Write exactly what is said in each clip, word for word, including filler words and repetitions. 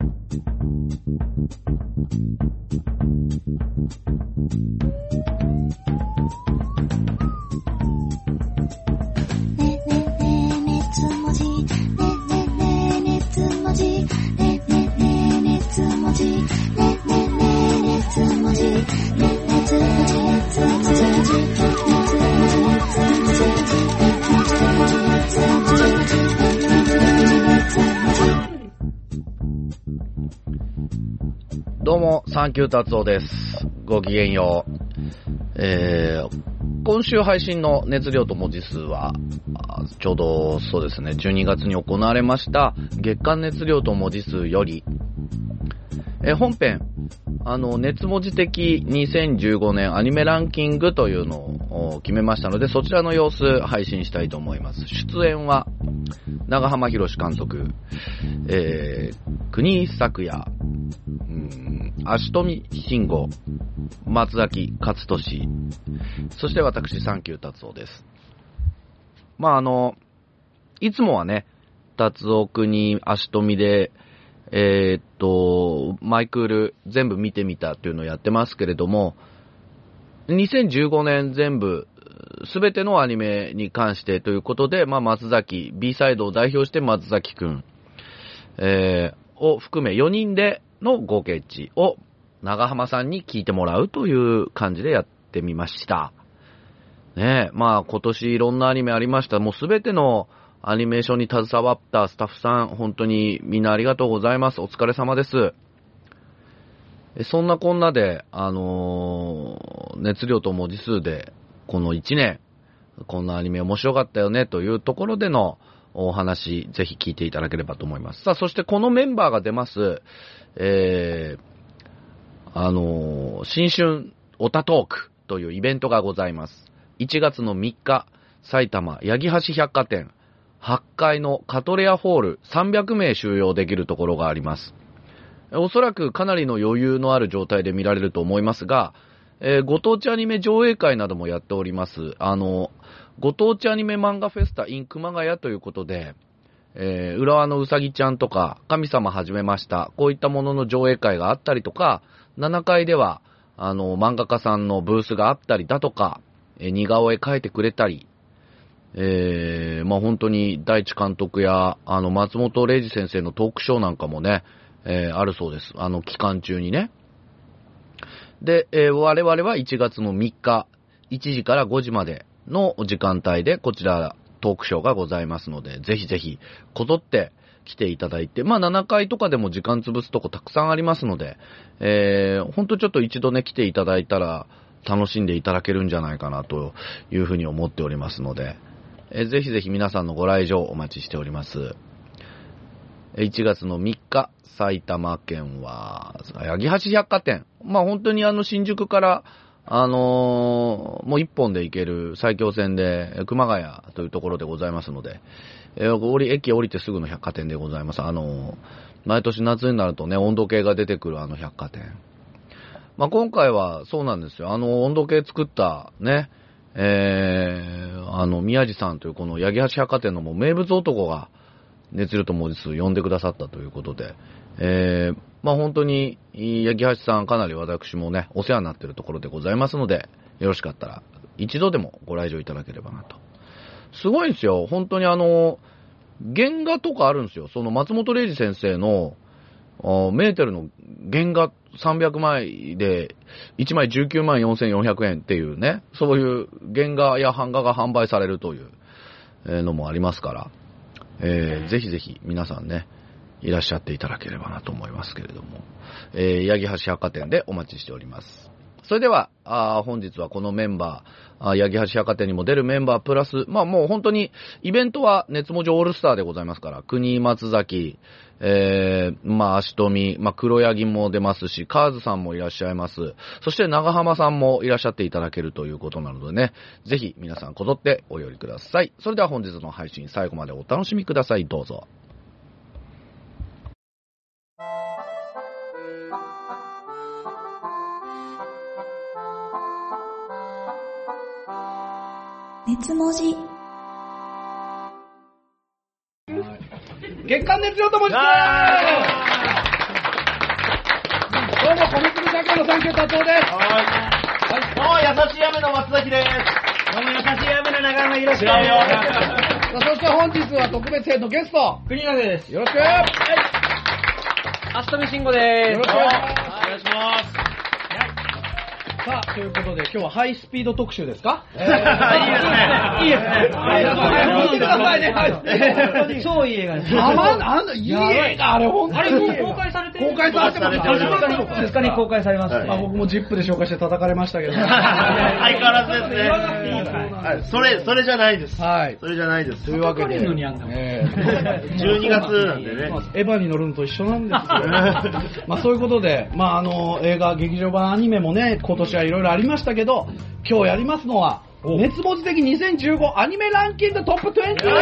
どうも、サンキュー達夫です。ごきげんよう。えー、今週配信の熱量と文字数は、ちょうどそうですね、じゅうにがつに行われました月間熱量と文字数より、えー、本編、あの、熱文字的にせんじゅうごねんアニメランキングというのを決めましたので、そちらの様子配信したいと思います。出演は、長浜博史監督、えー、国井咲也、足富慎吾、松崎勝利、そして私、サンキュー達夫です。まあ、あの、いつもはね、達夫国、足富で、えー、っと、マイクール全部見てみたっていうのをやってますけれども、にせんじゅうごねん全部、すべてのアニメに関してということで、まあ、松崎、B サイドを代表して松崎くん、えー、を含めよにんでの合計値を長浜さんに聞いてもらうという感じでやってみました。ねえ、まあ今年いろんなアニメありました。もうすべてのアニメーションに携わったスタッフさん、本当にみんなありがとうございます。お疲れ様です。そんなこんなで、あのー、熱量と文字数で、このいちねん、こんなアニメ面白かったよねというところでのお話、ぜひ聞いていただければと思います。さあ、そしてこのメンバーが出ます、えー、あのー、新春オタトークというイベントがございます。いちがつのみっか、埼玉八木橋百貨店はちかいのカトレアホールさんびゃくめい収容できるところがあります。おそらくかなりの余裕のある状態で見られると思いますが、えー、ご当地アニメ上映会などもやっております。あの、ご当地アニメ漫画フェスタ in 熊谷ということで、えー、浦和のうさぎちゃんとか、神様始めました。こういったものの上映会があったりとか、ななかいでは、あの、漫画家さんのブースがあったりだとか、えー、似顔絵描いてくれたり、えー、まあ、本当に大地監督や、あの、松本零士先生のトークショーなんかもね、えー、あるそうです。あの、期間中にね。で、えー、我々はいちがつのみっか、いちじからごじまでの時間帯で、こちら、トークショーがございますので、ぜひぜひ、こぞって来ていただいて、まあ、ななかいとかでも時間潰すとこたくさんありますので、えー、ほんとちょっと一度ね、来ていただいたら、楽しんでいただけるんじゃないかな、というふうに思っておりますので、えー、ぜひぜひ皆さんのご来場お待ちしております。いちがつのみっか、埼玉県は、八木橋百貨店。まあ、本当にあの、新宿から、あのー、もう一本で行ける埼京線で、熊谷というところでございますので、えー、降り、駅降りてすぐの百貨店でございます。あのー、毎年夏になるとね、温度計が出てくるあの百貨店。まあ、今回はそうなんですよ。あの、温度計作った、ね、えー、あの、宮地さんというこの八木橋百貨店のもう名物男が、熱量と文字数呼んでくださったということで、えー、まあ本当に、八木橋さんかなり私もね、お世話になっているところでございますので、よろしかったら、一度でもご来場いただければなと。すごいんですよ。本当にあの、原画とかあるんですよ。その松本零士先生の、メーテルの原画さんびゃくまいで、いちまいじゅうきゅうまんよんせんよんひゃくえんっていうね、そういう原画や版画が販売されるというのもありますから、えー、ぜひぜひ皆さんね、いらっしゃっていただければなと思いますけれども、えー、八木橋百貨店でお待ちしております。それでは、あ本日はこのメンバー、あ八木橋百貨店にも出るメンバープラス、まあもう本当にイベントは熱文字オールスターでございますから、国松崎、えー、まあ足富、まあ黒柳も出ますし、カーズさんもいらっしゃいます。そして長浜さんもいらっしゃっていただけるということなのでね、ぜひ皆さんこぞってお寄りください。それでは本日の配信最後までお楽しみください。どうぞ。 熱文字月刊熱量と文字数サンキュー達夫です。 はい。どうも、優しい雨の松崎です。 どうも、優しい雨の長山博士です。 違うよ。 そして本日は特別編のゲスト、 国永です。 よろしく。 はい。あすとみしんごです。 よろしくお願いします。 お願いします。 さあ、ということで今日はハイスピード特集ですか？ えー、いいですね。 いいですね。 見てくださいね。はい。 超いい映画です。 あまあのいい映画あれ本当に。 あれもう公開されてる。 公開されてます。 ふつかに公開されました。 まあ僕もジップで紹介して叩かれましたけど。 相変わらずですね。はい。それそれじゃないです。 はい。 それじゃないです。 というわけで。 じゅうじゅうにがつなんでね。 エヴァに乗るのと一緒なんですよ。まあそういうことで、まああの映画劇場版アニメもね今年はいろいろありましたけど、今日やりますのは熱文字的にせんじゅうごアニメランキングトップにじゅう。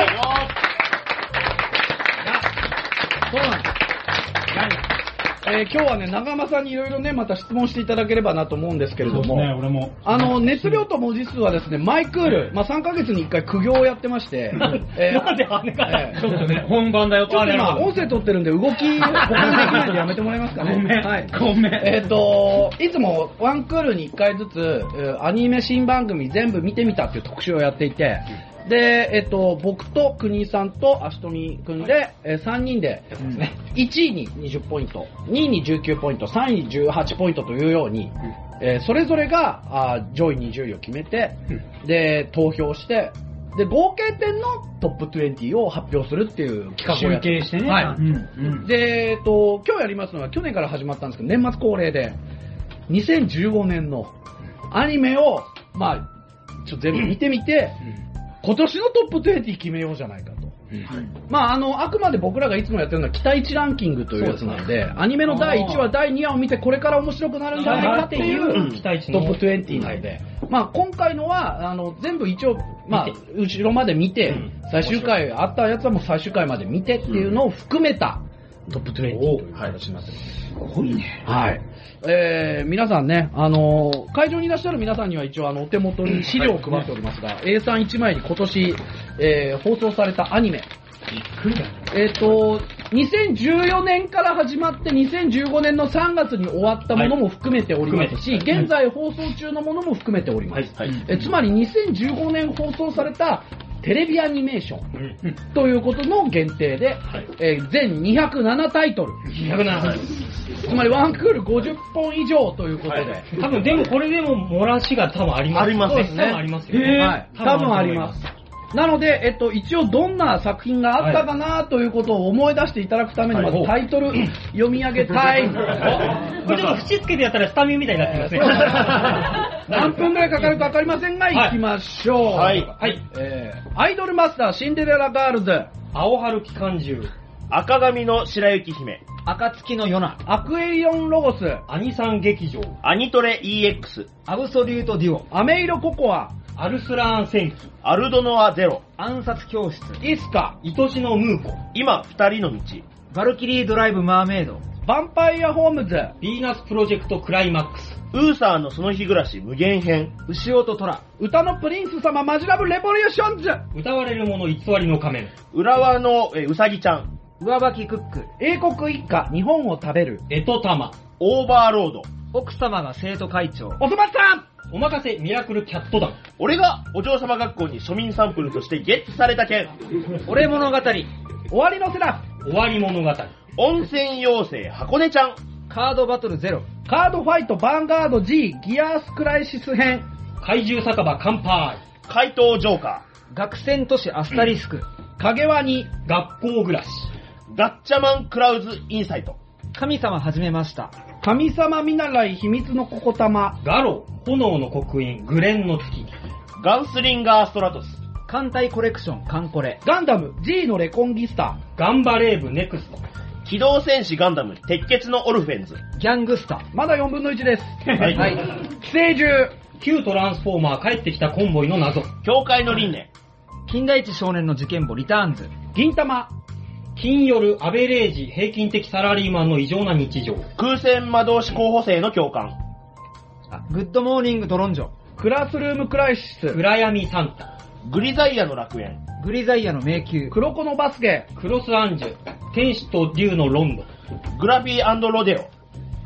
そうなんです。えー、今日はね長山さんにいろいろねまた質問していただければなと思うんですけれども、 ね、俺もあの熱量と文字数はですねマイクール、まあ、さんかげつにいっかい苦行をやってまして、 えー、なんであれか、えー、ちょっとね本番だよ。 ちょっと今音声取ってるんで動き保管できないんでやめてもらえますかね。 ごめん、 はい、 ごめん。 えっ、ー、といつもワンクールにいっかいずつアニメ新番組全部見てみたっていう特集をやっていて、で、えっと、僕と国井さんと足富くんで、えー、さんにんで、ね、いちいににじゅっポイント、にいにじゅうきゅうポイント、さんいにじゅうはちポイントというように、えー、それぞれがあ上位にじゅういを決めて、で、投票して、で、合計点のトップにじゅうを発表するっていう企画をやって集計してね。 はい。 うんうん、 で、えっと、今日やりますのは去年から始まったんですけど、年末恒例で、にせんじゅうごねんのアニメを、まあ、ちょっと全部見てみて、今年のトップにじゅう決めようじゃないかと。うん、まあ、あの、あくまで僕らがいつもやってるのは期待値ランキングというやつなので、アニメのだいいちわ、だいにわを見てこれから面白くなるんじゃないかっていう期待値トップにじゅうなので、まあ、今回のは、あの、全部一応、まあ、後ろまで見て、最終回、あったやつはもう最終回まで見てっていうのを含めたトップにじゅうという形になってます。 すごいね。 はい。えー、皆さんね、あのー、会場にいらっしゃる皆さんには一応あのお手元に資料を配っておりますが、エースリーいちまいに今年、えー、放送されたアニメ。えっと、にせんじゅうよねんから始まってにせんじゅうごねんのさんがつに終わったものも含めておりますし、はい、現在放送中のものも含めております。はいはい、えつまりにせんじゅうごねん放送されたテレビアニメーション、うん、ということの限定で、はい、えー、全にひゃくななタイトル。 にひゃくなな、はい、 つまりワンクールごじゅっぽん以上ということで。はい、 多分でもこれでも漏らしが多分あります。 ありますね。 多分ありますよね。 はい。多分あります。なので、えっと、一応どんな作品があったかなということを思い出していただくために、まずタイトル読み上げたい。 これちょっと縁つけてやったらスタミュみたいになってますね。 何分くらいかかるか分かりませんが、行きましょう。 はい。 はい。えー、アイドルマスターシンデレラガールズ。 青春機関銃。 赤髪の白雪姫。 暁の夜な。 アクエリオンロゴス。 アニサン劇場。 アニトレ イーエックス。 アブソリュートデュオ。 アメイロココア。 アルスラーン戦記。 アルドノアゼロ。 暗殺教室。 イスカ。 愛しのムーコ。 今二人の道。 バルキリードライブマーメイド。 ヴァンパイアホームズ。 ヴィーナスプロジェクトクライマックス。 ウーサーのその日暮らし無限編。 牛音虎。 歌のプリンス様マジラブレボリューションズ。 歌われる者偽りの仮面。 浦和のえうさぎちゃん。 上履きクック。 英国一家日本を食べる。 エトタマ。 オーバーロード。 奥様が生徒会長。 おそ松さん。 おまかせミラクルキャット団。 俺がお嬢様学校に庶民サンプルとしてゲットされた件。 俺物語。終わりのセラフ。終わり物語。 温泉妖精箱根ちゃん。 カードバトルゼロ。 カードファイトヴァンガード G ギアスクライシス編。 怪獣酒場乾杯。 怪盗ジョーカー。学戦都市アスタリスク。 影ワニ。 学校暮らし。 ガッチャマンクラウズインサイト。 神様始めました。 神様見習い秘密のココタマ。 ガロー、炎の刻印、グレンの月。 ガンスリンガーストラトス。 艦隊コレクション、カンコレ。 ガンダム G のレコンギスタ。 ガンバレーブネクスト。 機動戦士ガンダム鉄血のオルフェンズ。 ギャングスタ。 まだよんぶんのいちです。 はい。はい、 寄生獣。 旧トランスフォーマー帰ってきたコンボイの謎。 教会の輪廻。 金田一少年の事件簿リターンズ。 銀玉。 金夜アベレージ平均的サラリーマンの異常な日常。 空戦魔導士候補生の教官。 あ、グッドモーニングドロンジョ。 クラスルームクライシス。 暗闇サンタ。 グリザイアの楽園。 グリザイアの迷宮。 黒子のバスケ。 クロスアンジュ。天使と竜のロンド。 グラフィー&ロデオ。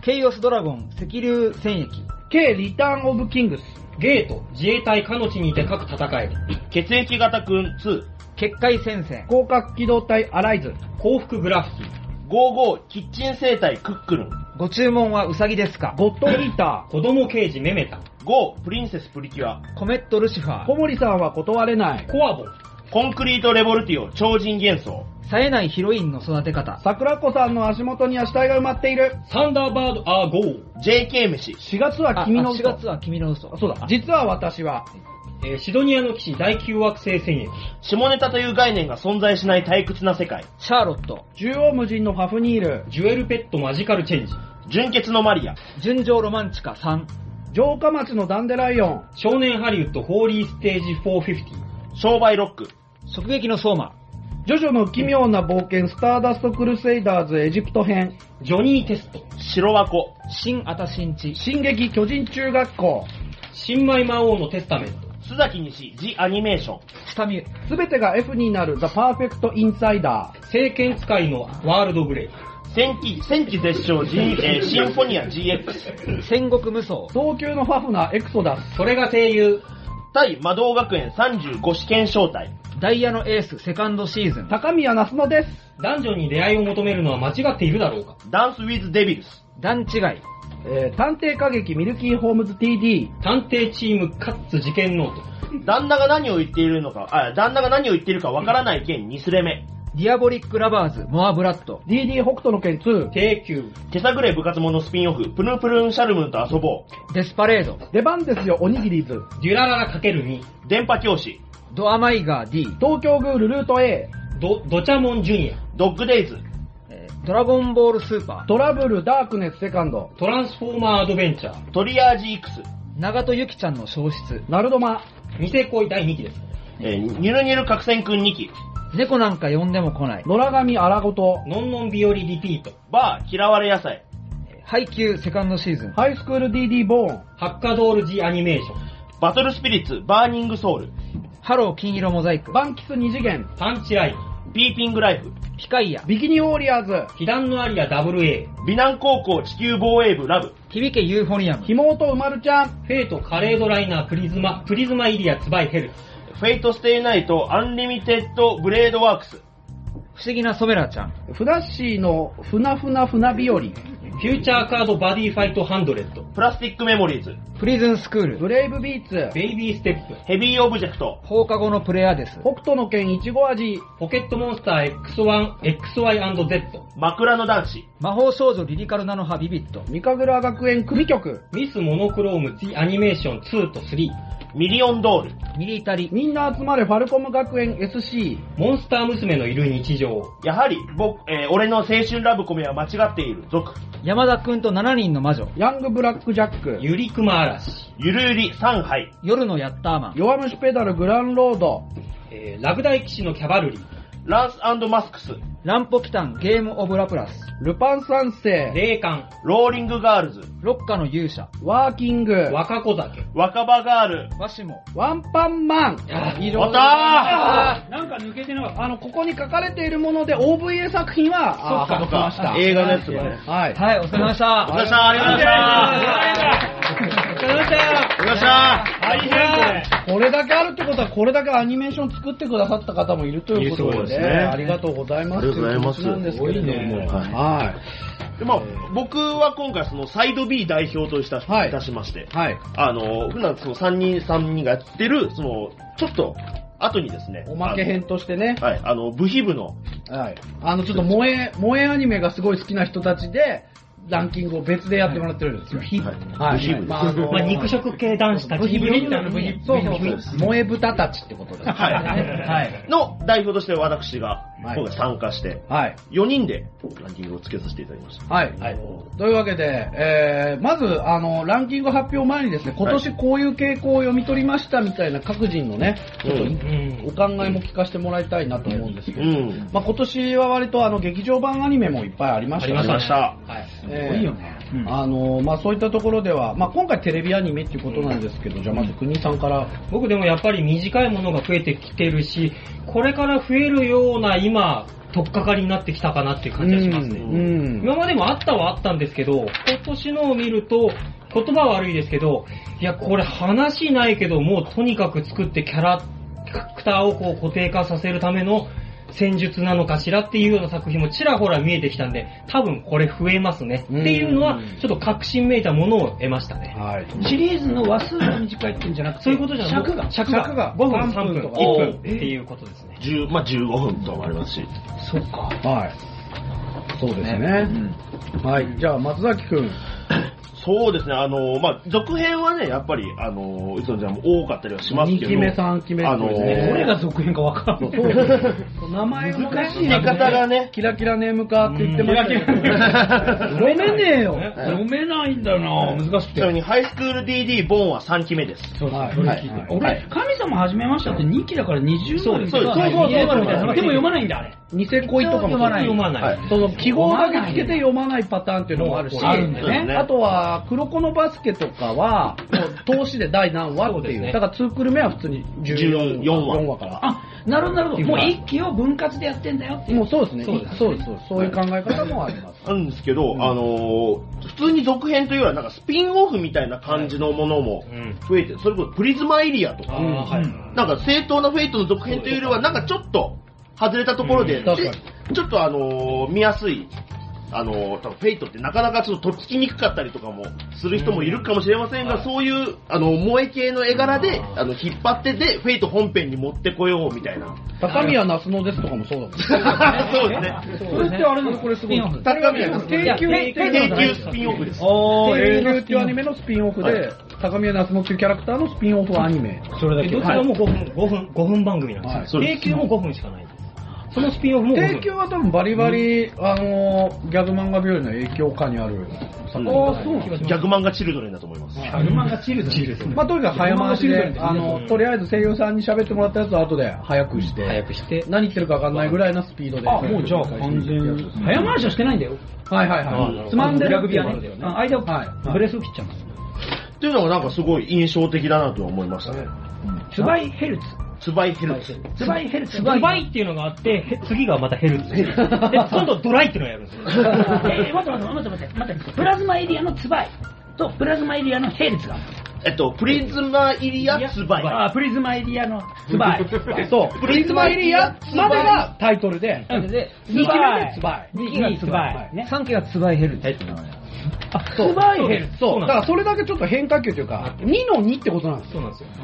ケイオスドラゴン、赤竜戦役。 K リターンオブキングス。 ゲート、自衛隊かの地にて各戦え。 血液型くんツー。 結界戦線。 広角機動隊アライズ。 幸福グラフィティ。 ごじゅうごキッチン生態クックルン。 ご注文はウサギですか？ ゴッドイータ子供刑事メメタ。 ごプリンセスプリキュア。 コメットルシファー。 ー。 小森さんは断れない。 コアボン。 コンクリートレボルティオ超人幻想。 冴えないヒロインの育て方。 桜子さんの足元には死体が埋まっている。 サンダーバードアーゴー。 ジェイケー 飯。 しがつは君の嘘。 しがつは君の嘘。 そうだ。実は私は、 えー、シドニアの騎士第きゅう惑星戦役。 下ネタという概念が存在しない退屈な世界。 シャーロット。 縦横無尽のファフニール。 ジュエルペットマジカルチェンジ。 純潔のマリア。 純情ロマンチカさん。 城下町のダンデライオン。 少年ハリウッドホーリーステージよんひゃくごじゅう。 商売ロック。 直撃の相馬。 ジョジョの奇妙な冒険スターダストクルセイダーズエジプト編。 ジョニーテスト。 白箱。 新アタシンチ。 進撃巨人中学校。 新米魔王のテスタメント。 須崎西ジアニメーション。 スタミュ。 すべてが F になるザ・パーフェクト・インサイダー。 聖剣使いのワールドグレイ。 戦記、戦記絶唱、G えー、シンフォニア ジーエックス。 戦国無双。 東急のファフナーエクソダス。 それが声優。 対魔導学園さんじゅうご試験招待。 ダイヤのエースセカンドシーズン。 高宮那須野です。 男女に出会いを求めるのは間違っているだろうか。 ダンスウィズデビルス。 段違い。 えー、探偵歌劇ミルキーホームズ ティーディー。 探偵チームカッツ事件ノート。 旦那が何を言っているのか、あ、旦那が何を言っているかわからない件にスレ目。 ディアボリックラバーズモアブラッド。 ディーディー 北斗の拳ツー。 定休。 手探れ部活者スピンオフ、プルプルンシャルムンと遊ぼう。 デスパレード。 出番ですよおにぎりズ。 デュラララ ×に。 電波教師。 ドアマイガー D。 東京グールルート A。 ド、ドチャモンジュニア。 ドッグデイズ。 えードラゴンボールスーパー。 トラブルダークネスセカンド。 トランスフォーマーアドベンチャー。 トリアージ X。 長戸ゆきちゃんの消失。 ナルドマ。 ニセ恋だいにきです。 えー、ニュルニュル角戦くんにき。 猫なんか呼んでも来ない。 野良神荒ごと。 ノンノンビオリリピート。 バー嫌われ野菜。 配給セカンドシーズン。 ハイスクール ディーディー ボーン。 ハッカドール G アニメーション。 バトルスピリッツ、バーニングソウル。 ハロー金色モザイク。 バンキス二次元。 パンチライン。 ピーピングライフ。 ピカイヤ。 ビキニウォーリアーズ。 被弾のアリア ダブルエー。 美南高校地球防衛部ラブ。 響けユーフォニアム。 ひもおとうまるちゃん。 フェイトカレードライナープリズマ、プリズマイリアツバイヘル。 フェイトステイナイト、アンリミテッドブレードワークス。 不思議なソメラちゃん。 フラッシーのふなふなふな日和。 フューチャーカードバディファイトハンドレッド。 プラスティックメモリーズ。 プリズンスクール。 ブレイブビーツ。 ベイビーステップ。 ヘビーオブジェクト。 放課後のプレアデス。 北斗の拳いちご味。 ポケットモンスター エックスワン、エックスワイ&ゼット。 枕の男子。 魔法少女リリカルナノハビビット。 三神楽学園組曲。 ミスモノクローム The アニメーションツーとスリー。 ミリオンドール。 ミリタリ。 みんな集まれファルコム学園 エスシー。 モンスター娘のいる日常。 やはり、僕、えー、俺の青春ラブコメは間違っている。続。 山田くんとしちにんの魔女。 ヤングブラックジャック。 ゆりくま嵐。 ゆるゆりさんはい。 夜のヤッターマン。 弱虫ペダルグランロード。 えー、ラグダイ騎士のキャバルリー。 ランス&マスクス。 ランポキタンゲームオブラプラス。 ルパン三世。 霊感。 ローリングガールズ。 ロッカの勇者。 ワーキング。 若子酒。 若葉ガール。 ワシモ。 ワンパンマン。 以おったーなんか抜けてなかった。あの、ここに書かれているもので オーブイエー 作品は、あー、 そっか書きました。 映画のやつがね。 はい。 はい、お疲れ様でした。 お疲れ様でした。ありがとうございました。 お疲れ様でした。 お疲れ様でした。 大変これ。 これだけあるってことは、これだけアニメーション作ってくださった方もいるということで、 そうですねありがとうございます。 ありがとうございますとうことなんですけれども、 はいはい。 でまあ、僕は今回そのサイド B 代表といたし,、 はいいたしまして、 はい。 あの、普段そのさんにんさんにんがやってる、その、ちょっと、後にですね、 おまけ編としてねあの、はい、あの、部費部の、 はい。あの、ちょっと萌え、萌えアニメがすごい好きな人たちで、ランキングを別でやってもらってるんですよ。 はい、部費部まあ、あのまあ、肉食系男子たちによってブヒそうそうそう。萌え豚たちってことですね。 はいはい。 の代表として私がはい今回参加して、 はい。 よにんでランキングをつけさせていただきました。 はい。というわけで、えー、まず、あの、ランキング発表前にですね、今年こういう傾向を読み取りましたみたいな各人のね、ちょっとうんお考えも聞かせてもらいたいなと思うんですけど、 うん。 まあ今年は割とあの劇場版アニメもいっぱいありましたね。 ありましたありました。 えーいいよね。 うん、あのまあ、そういったところでは、まあ、今回テレビアニメっていうことなんですけど、うん、じゃあまず国さんから。 僕でもやっぱり短いものが増えてきてるし、これから増えるような今、取っかかりになってきたかなっていう感じがしますね。うんうん、今までもあったはあったんですけど、今年のを見ると、言葉は悪いですけど、いや、これ話ないけど、もうとにかく作ってキャラクターをこう固定化させるための戦術なのかしらっていうような作品もちらほら見えてきたんで、多分これ増えますねっていうのはちょっと確信めいたものを得ましたね。 はい、 シリーズの話数が短いってんじゃなくて、 そういうことじゃなくて、 尺が尺がごふん、さんぷん、いっぷんっていうことですね。 じゅう、まあじゅうごふんとかもありますし。 そうか。 はい。そうですね。ねうん、はい。じゃあ松崎くん。 そうですね、あのー、まあ、続編はね、やっぱり、あのー、いつの時代も多かったりはしますけど。 にきめ、さんきめあのー、 どれが続編かわからんの。 そう名前もね、 入れ方がね、 キラキラネーム化って言ってましたけど。読めねえよ。読めないんだよな、難しくて。 ちなみに、ハイスクール ディーディー ボーンはさんきめです。 そうはい。はい、俺、神様始めましたってにきだからにじゅうまんみたいな。 そうです。そうでも読まないんだ、あれ。 ニセ恋とかも読まない。読まない。 その記号だけつけて読まないパターンっていうのもあるし、 あるんだよね。 あとは、黒子のバスケとかは、投資で第何話っていう。だからにクール目は普通にじゅうよんわから。 あ、なるほどなるほど。もう一期を分割でやってんだよっていう。 もうそうですね。そうです。そうです。そういう考え方もあります。 あるんですけど、あの、普通に続編というよりは、なんかスピンオフみたいな感じのものも増えて、それこそプリズマエリアとか、なんか正当なフェイトの続編というよりは、なんかちょっと、外れたところで、でちょっとあのー、見やすい、あのー、多分フェイトってなかなかちょっととっつきにくかったりとかもする人もいるかもしれませんが、うん、そういう、あの、萌え系の絵柄で、あの、引っ張ってで、フェイト本編に持ってこようみたいな。 高宮夏野ですとかもそうだもん。 そうですね。 それってあれのこれすごい。高宮夏野。 定休スピンオフです。 定休っていうアニメのスピンオフで、高宮夏野っていうキャラクターのスピンオフアニメ。 それだけ。どちらもごふん、ごふん、ごふん番組なんですよ。定休もごふんしかない。そのスピンオフも提供は多分バリバリ、うん、あのギャグ漫画病院の影響下にある作品、うん、そうギャグ漫画チルドレンだと思います。 ギャグ漫画チルドレン。 まあとにかく早回しで、あのとりあえず声優さんに喋ってもらったやつを後で早くして、 早くして何言ってるか分かんないぐらいのスピードで。 あ、もうじゃあ完全に早回しはしてないんだよ。 はいはいはい。つまんでるラグビーはね、間をブレスを切っちゃうんです。 っていうのがなんかすごい印象的だなと思いましたね。 ツバイヘルツ。 ツバイヘルツ。 ツバイヘルツ。 ツバイっていうのがあって、次がまたヘルツ。で、今度ドライっていうのをやるんですよ。えー、待って待って待って待って。プラズマエリアのツバイとプラズマエリアのヘルツが。 えっと、プリズマエリアツバイ。 あ、プリズマエリアのツバイ。 そう、プリズマエリアツバイがタイトルで、 で、 にきめでツバイ。 にきがツバイ。 さんきがツバイヘルツ。 あ、ツバイヘルツ。 そう、だからそれだけちょっと変化球というか、にのにってことなんですよ。 そうなんですよ。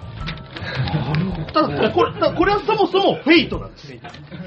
ただこれ、これはそもそもフェイトなんです。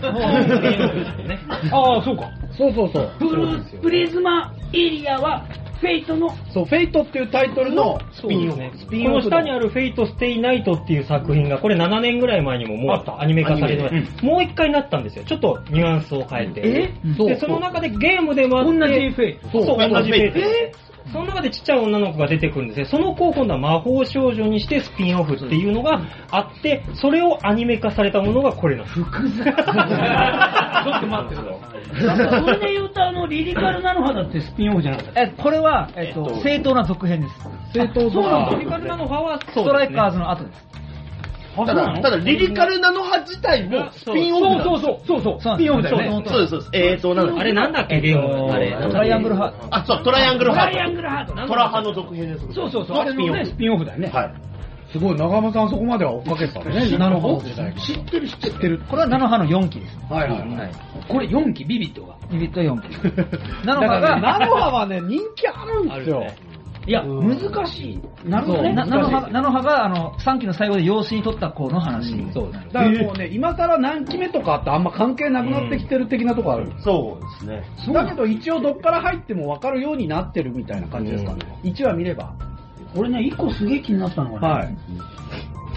ああ、そうか。 そうそうそう。 プル、プリズマエリアは、フェイトの、 そう、フェイトっていうタイトルのスピンオフ。この下にあるフェイトステイナイトっていう作品が、これななねんぐらい前にももうアニメ化されて、うん、もう一回なったんですよ。ちょっとニュアンスを変えて。 えで、その中でゲームでもあって、 同じフェイト。そう、同じフェイト。えその中でちっちゃい女の子が出てくるんですね。その子を今度は魔法少女にしてスピンオフっていうのがあって、それをアニメ化されたものがこれなんです。 複雑。ちょっと待ってください。それで言うと、あの、リリカルナノハだってスピンオフじゃなかった。 え、これは、えっと、正当な続編です。 正当そうなんです。リリカルナノハはストライカーズの後です。 ただ、ただ、リリカルナノハ自体もスピンオフなんです。 そうそうそう、そうそう、スピンオフだよね。 そうです、そうです。えーと、なんだあれなんだっけ、ゲーム。あれ、トライアングルハート。 あ、そう、トライアングルハート。 トライアングルハート。 トラハの続編です。 そうそうそう、あれのね、スピンオフだよね。 はい。 すごい、長山さんそこまでは追っかけてたね。ナノハの時代。 知ってる、知ってる。 これはナノハのよんきです。 はいはいはい。 これよんき、ビビットが。 ビビットよんき。 ナノハが、ナノハはね、人気あるんですよ。 いや、難しい。なるほどね。 ナノハナノハが、あの、さんきの最後で養子に取った子の話。 そうだからもうね、今更何期目とかってあんま関係なくなってきてる的なとこある。 そうですね。 だけど一応どっから入っても分かるようになってるみたいな感じですかね。いちわ見れば。 俺ね、いっこすげえ気になったのがね。 はい。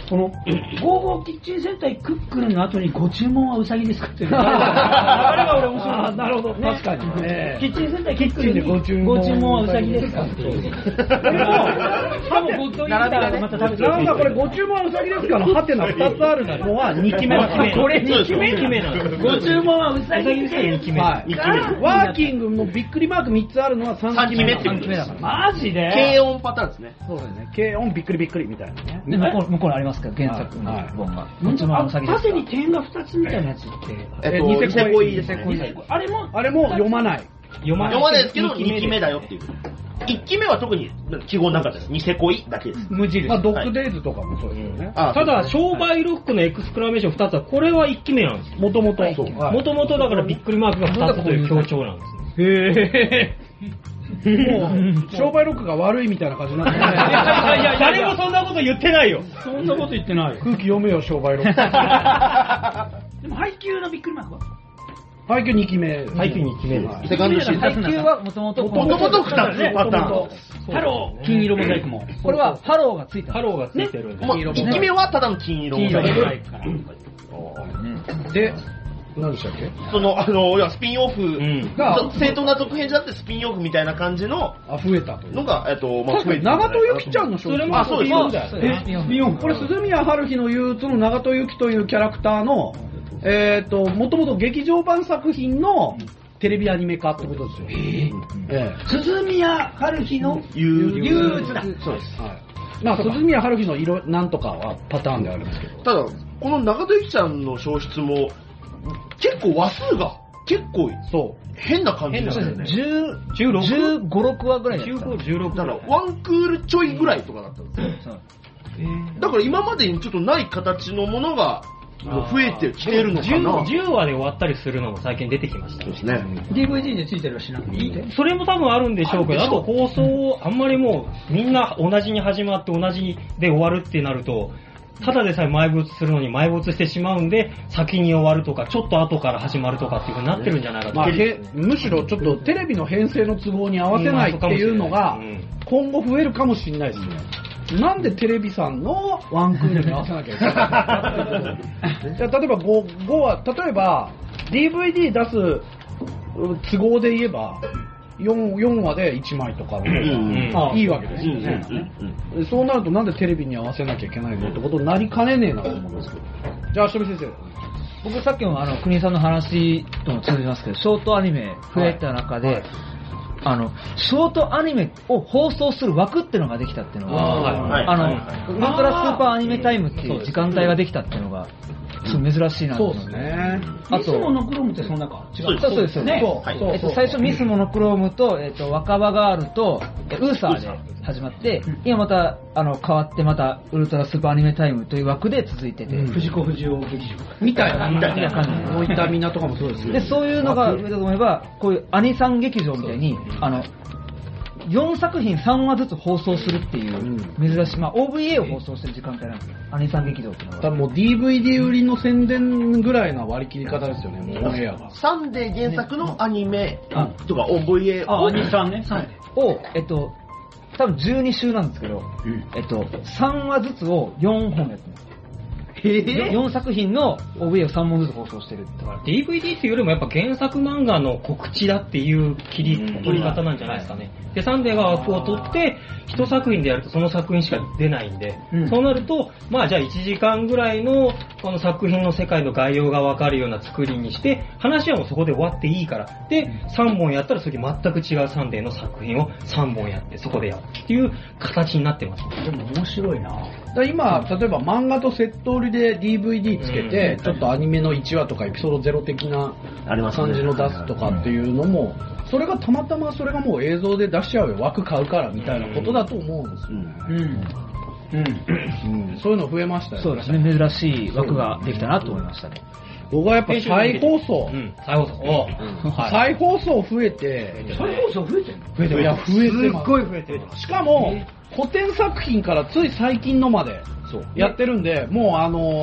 この、ゴーゴーキッチン戦隊クックルの後にご注文はウサギですかっていう。あれが俺面白いな。なるほど。確かにね。キッチン戦隊クックルにご注文はウサギですかっていう。でも、多分ゴッドイーターがまた食べてる。 なんかこれご注文はウサギですかのハテナふたつあるのはにきめなんです。 これにきめにきめなんです。ご注文はウサギですかにきめ。 はい。ワーキングのびっくりマークみっつあるのはさんきめってさんきめだから。 マジで軽音パターンですね。 そうだよね。軽音びっくりびっくりみたいなね。 で向こう向こうにありますか原作の本が。 縦に点がふたつみたいなやつって。 えっと、ニセ恋ですね。 あれも、 あれも読まない。 読まないですけど、にきめだよっていう。いっきめは特に記号なかったです。ニセ恋だけです。 無印。 まあ、ドッグデイズとかもそうですよね。 ただ、商売ロックのエクスクラメーションふたつは、これはいっきめなんですよ。 もともと。 もともとだからびっくりマークがふたつという強調なんですね。へぇもう、商売ロックが悪いみたいな感じになってる。いやいや、誰もそんなこと言ってないよ。 そんなこと言ってない。 空気読めよ、商売ロック。 でも、配給のびっくりマークは配給にきめ。 配給にきめです。 セカンドシーズン。 配給はもともと。 もともとふたつパターン。 ハロー、金色モザイクも。 これはハローがついた。 ハローがついてるんで。 いっきめはただの金色モザイク。で、何でしたっけその、あの、スピンオフが、正当な続編じゃなくてスピンオフみたいな感じの、 あ、増えたというのが、えっと、まあ、増えた。 長戸ゆきちゃんの小説あ、そうです。 スピンオフ。これ、鈴宮春日の憂鬱の長戸ゆきというキャラクターの、えっと、もともと劇場版作品のテレビアニメ化ってことですよ。 ええ。鈴宮春日の憂鬱だ。 そうです。はい。 まあ、鈴宮春日の色、なんとかはパターンであるんですけど。 ただ、この長戸ゆきちゃんの小説も、結構話数が結構そう変な感じですよね。 じゅう、じゅうろく、じゅうご、ろくわぐらいだった。 じゅうご、じゅうろくだからワンクールちょいぐらいとかだったんですよ。だから今までにちょっとない形のものが増えてきてるのかな。 じゅうわで終わったりするのも最近出てきました。 そうですね。 ディーブイディー でついてるはしなくていい。 それも多分あるんでしょうけど、あと放送あんまりもうみんな同じに始まって同じで終わるってなると、ただでさえ埋没するのに埋没してしまうんで、先に終わるとか、ちょっと後から始まるとかっていう風になってるんじゃないかと、 まあ、むしろちょっとテレビの編成の都合に合わせないっていうのが、今後増えるかもしれないですね。なんでテレビさんのワンクールに合わせなきゃいけないじゃあ例えば 5, 5は、例えば ディーブイディー 出す都合で言えば、4, よんわでいちまいとかの方がいいわけですよね。そうなるとなんでテレビに合わせなきゃいけないのってことになりかねねえなと思うんですけど。じゃあ、芦見先生。 僕さっきのあの国さんの話とも通じますけど、ショートアニメ増えた中で、はいはい、あのショートアニメを放送する枠っていうのができたっていうのが、あ, あの、はい、ウルトラスーパーアニメタイムっていう時間帯ができたっていうのがちょっと珍しいなと思って。そうですね。 あとミスモノクロームってそんなか違う。 そうですよね。えっと最初ミスモノクロームとえっと若葉ガールとウーサーで始まって、今またあの変わってまたウルトラスーパーアニメタイムという枠で続いてて、 藤子不二雄劇場みたいなみたいな感じで、 大分みんなとかもそうですよ。 でそういうのが増えたと思えば、こういうアニさん劇場みたいにあのよんさく品さんわずつ放送するっていう珍しい、まあ、オーブイエー を放送してる時間帯なんですよ、アニさん劇場っていうのは。 多分もう ディーブイディー 売りの宣伝ぐらいな割り切り方ですよね、もうオンエアが。 サンデー原作のアニメとか オーブイエーを、アニさんね、 を、えっと、多分じゅうに週なんですけど、うん、えっと、さんわずつをよんほんやってます。よんさく品の オーブイエー をさんぼんずつ放送してる。 だから ディーブイディー っていうよりもやっぱ原作漫画の告知だっていう切り取り方なんじゃないですかね。で、サンデーが枠を取って一作品でやるとその作品しか出ないんで、うん、そうなるとまあじゃあいちじかんぐらいのこの作品の世界の概要がわかるような作りにして話はもうそこで終わっていいから、でさんぼんやったらそれ全く違うサンデーの作品をさんぼんやってそこでやるっていう形になってます。 でも面白いな。 だ今例えば漫画とセット売りで ディーブイディー つけて、うん、ちょっとアニメのいちわとかエピソードゼロ的な感じの出すとかっていうのも、それがたまたまそれがもう映像で出しちゃうよ、枠買うからみたいなことだと思うんですよね。うんうんうん、そういうの増えましたよね。 そうですね、珍しい枠ができたなと思いましたね。 僕はやっぱ再放送、 うん、再放送、お、 うんはい、再放送増えて、 再放送増えてるの？ 増えてる。いや増えてます。 すっごい増えてる。 しかも古典作品からつい最近のまでやってるんで、もうあの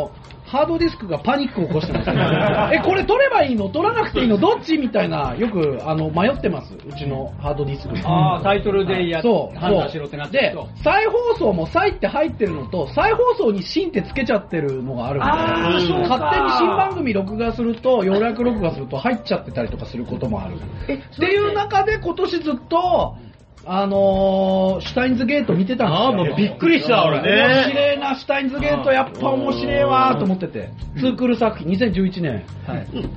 ハードディスクがパニックを起こしてますね。え、これ取ればいいの取らなくていいのどっちみたいな、よくあの迷ってます。うちのハードディスク。 ああ、タイトルでやっそう判断しろってなってるで、再放送も再って入ってるのと、再放送に新ってつけちゃってるのがあるあーので、 そうか勝手に新番組録画すると、要約録画すると入っちゃってたりとかすることもある。っていう中で今年ずっと、あのー、シュタインズゲート見てたんですよ。 ああ、もうびっくりした俺。 面白いな、シュタインズゲートやっぱ面白いわと思ってて。ツークール作品、にせんじゅういちねん。はい、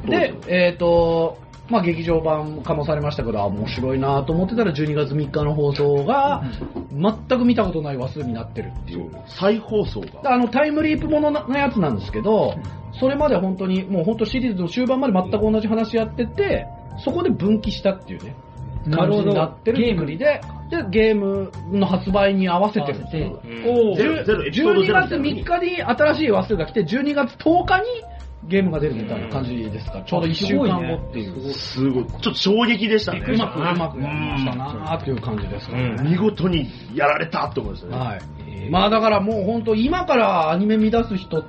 で、えっ、ー、と、まあ劇場版化もされましたけど、あ、面白いなと思ってたらじゅうにがつみっかの放送が、全く見たことない話数になってるっていう。 再放送があの、タイムリープもののやつなんですけど、それまで本当に、もう本当シリーズの終盤まで全く同じ話やってて、そこで分岐したっていうね。感じになってる作りで、で、ゲームの発売に合わせてるっていう。じゅうにがつみっかに新しい話数が来て、じゅうにがつとおかにゲームが出るみたいな感じですから、ちょうどいっしゅうかんごっていう。 すごい。ちょっと衝撃でしたね。 うまく、うまくやりましたなーっていう感じですからね。 見事にやられたって思いましたね。 はい。まあだからもう本当今からアニメ見出す人って、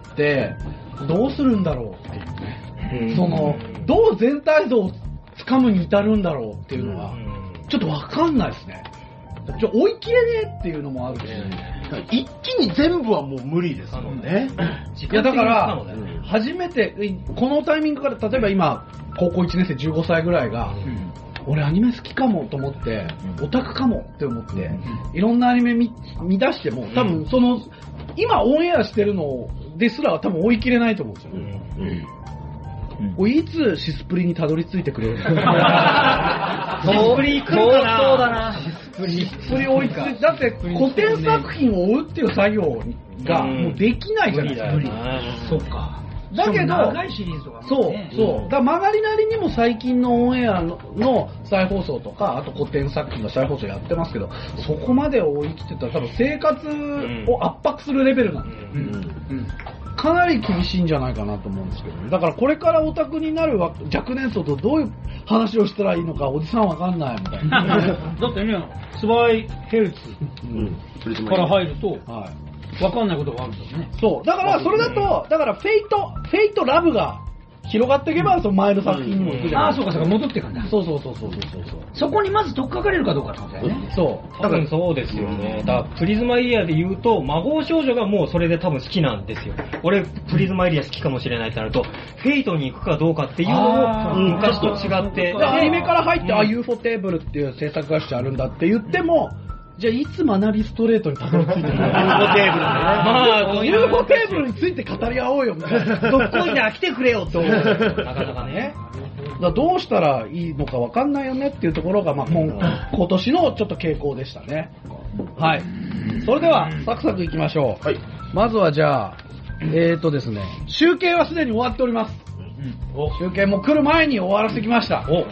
どうするんだろうっていうね。その、どう全体像を掴むに至るんだろうっていうのは、ちょっとわかんないですね。ちょ追い切れねえっていうのもあるし、 一気に全部はもう無理ですもんね。 いやだから、初めて、このタイミングから、例えば今、高校いちねん生じゅうごさいぐらいが、俺アニメ好きかもと思って、オタクかもって思って、いろんなアニメ 見, 見出しても、多分その、今オンエアしてるのですら多分追い切れないと思うんですよ。うん、いつシスプリにたどり着いてくれるのか。 シスプリ来るかな。そうだな。 シスプリ追いついて、だって古典作品を追うっていう作業がもうできないじゃないですか。無理だよ。 そうか。 だけど、 長いシリーズとか、ね、 そう、そう。だから曲がりなりにも最近のオンエア の, の再放送とか、あと古典作品の再放送やってますけど、そこまで追い切ってたら多分生活を圧迫するレベルなんですよ。うんうんうんかなり厳しいんじゃないかなと思うんですけど、ね、だからこれからオタクになる若年層とどういう話をしたらいいのかおじさんわかんないみたいな。 だってね、スバイヘルツから入ると、はい、わかんないことがあるんですね。 そう。だからそれだと、だからフェイト、フェイトラブが広がっていけば、その前の作品にも行くじゃない。 ああ、そうかそうか、戻っていくんだ。 そうそうそうそうそうそう。 そこにまず取っかかれるかどうかってことだよね。 そう。 多分そうですよね。だからプリズマエリアで言うと、魔法少女がもうそれで多分好きなんですよ。俺、プリズマエリア好きかもしれないってなると、フェイトに行くかどうかっていうのを昔と違って。 アニメから入って、あ、ユーフォ テーブルっていう制作会社あるんだって言っても、じゃあいつ学びストレートにたどり着いてくる ユーフォ テーブルでね。まあ ユーフォ テーブルについて語り合おうよみたいな。どっこいな来てくれよと思う。なかなかね。だどうしたらいいのか分かんないよねっていうところが、まあ、今, 今年のちょっと傾向でしたね。はい。それではサクサクいきましょう。はい。まずはじゃあえーとですね、集計はすでに終わっております。うん、集計も来る前に終わらせてきました。お、うん。